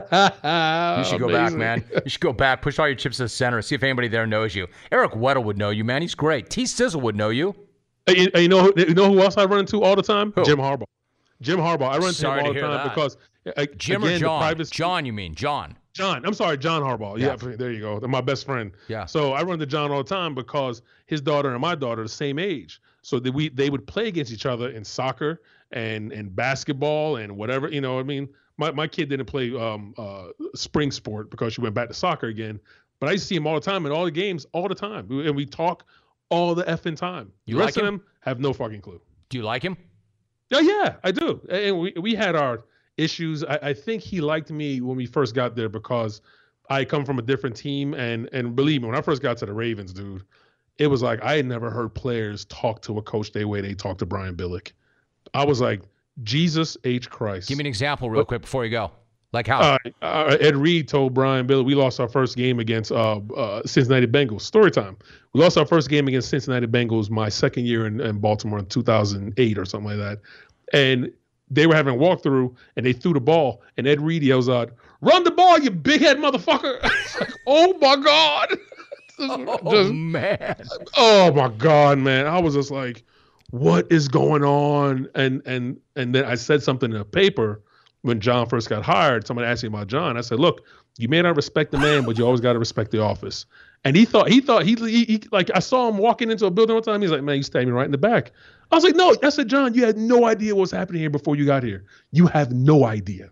You should go back, man. You should go back, push all your chips to the center, see if anybody there knows you. Eric Weddle would know you, man. He's great. T. Sizzle would know you. Hey, you, you know, who- you know who else I run into all the time? Who? Jim Harbaugh. Jim Harbaugh. I run into Sorry him all to the hear time that. because uh, Jim again, or John? The privacy, John, you mean. John. John. I'm sorry, John Harbaugh. Yeah, Yeah. there you go. They're my best friend. Yeah. So I run to John all the time because his daughter and my daughter are the same age. So that we they would play against each other in soccer and and basketball and whatever. You know, I mean, my, my kid didn't play um uh spring sport because she went back to soccer again. But I used to see him all the time in all the games, all the time, and we talk all the effing time. You the rest like of him? them have no fucking clue. Do you like him? Oh yeah, I do. And we we had our issues. I, I think he liked me when we first got there because I come from a different team, and and believe me, when I first got to the Ravens, dude, it was like I had never heard players talk to a coach the way they talked to Brian Billick. I was like, Jesus H. Christ. Give me an example real quick before you go. Like how? Uh, uh, Ed Reed told Brian Billick we lost our first game against uh, uh, Cincinnati Bengals. Story time. We lost our first game against Cincinnati Bengals my second year in, in Baltimore in two thousand eight or something like that. And they were having a walkthrough, and they threw the ball, and Ed Reed yells out, "Run the ball, you big head motherfucker!" It's like, oh my God. oh, Just- man. oh my God, man. I was just like, what is going on? And and and then I said something in a paper when John first got hired. Somebody asked me about John. I said, look, you may not respect the man, but you always got to respect the office. And he thought, he thought, he, he, he, like, I saw him walking into a building one time. He's like, man, you stabbed me right in the back. I was like, no. I said, John, you had no idea what was happening here before you got here. You have no idea.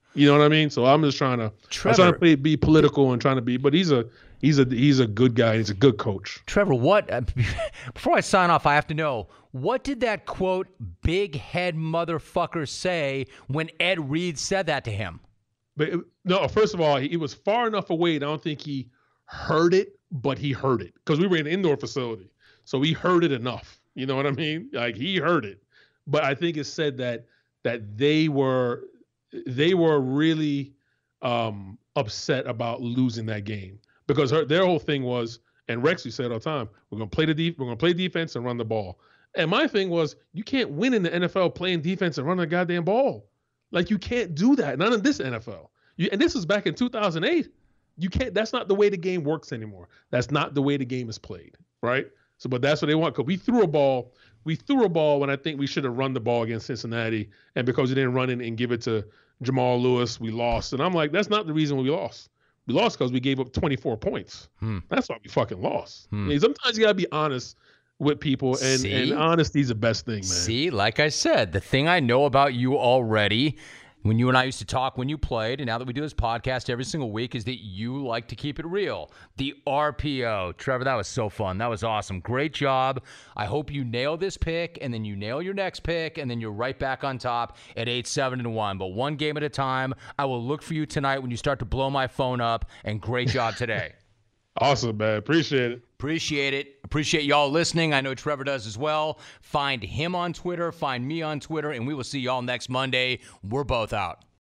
You know what I mean? So I'm just trying to, Trevor, I'm trying to play, be political and trying to be, but he's a, he's a, he's a good guy. He's a good coach. Trevor, what, uh, before I sign off, I have to know, what did that quote, big head motherfucker say when Ed Reed said that to him? But it, no, first of all, he, he was far enough away. I don't think he heard it, but he heard it because we were in an indoor facility. So he heard it enough. You know what I mean? Like he heard it. But I think it said that, that they were, they were really um, upset about losing that game because her, their whole thing was, and Rex, you said all the time, we're gonna play the def- we're gonna play defense and run the ball. And my thing was, you can't win in the N F L playing defense and running a goddamn ball. Like you can't do that. Not in this N F L. You, and this was back in two thousand eight. You can't. That's not the way the game works anymore. That's not the way the game is played, right? So, but that's what they want because we threw a ball. We threw a ball when I think we should have run the ball against Cincinnati, and because we didn't run it and give it to Jamal Lewis, we lost. And I'm like, that's not the reason we lost. We lost because we gave up twenty-four points. Hmm. That's why we fucking lost. Hmm. I mean, sometimes you gotta be honest with people, and, and honesty's the best thing, man. See, like I said, the thing I know about you already, when you and I used to talk when you played, and now that we do this podcast every single week, is that you like to keep it real. The R P O. Trevor, that was so fun. That was awesome. Great job. I hope you nail this pick, and then you nail your next pick, and then you're right back on top at eight, seven, and one. But one game at a time. I will look for you tonight when you start to blow my phone up, and great job today. Awesome, man. Appreciate it. Appreciate it. Appreciate y'all listening. I know Trevor does as well. Find him on Twitter. Find me on Twitter. And we will see y'all next Monday. We're both out.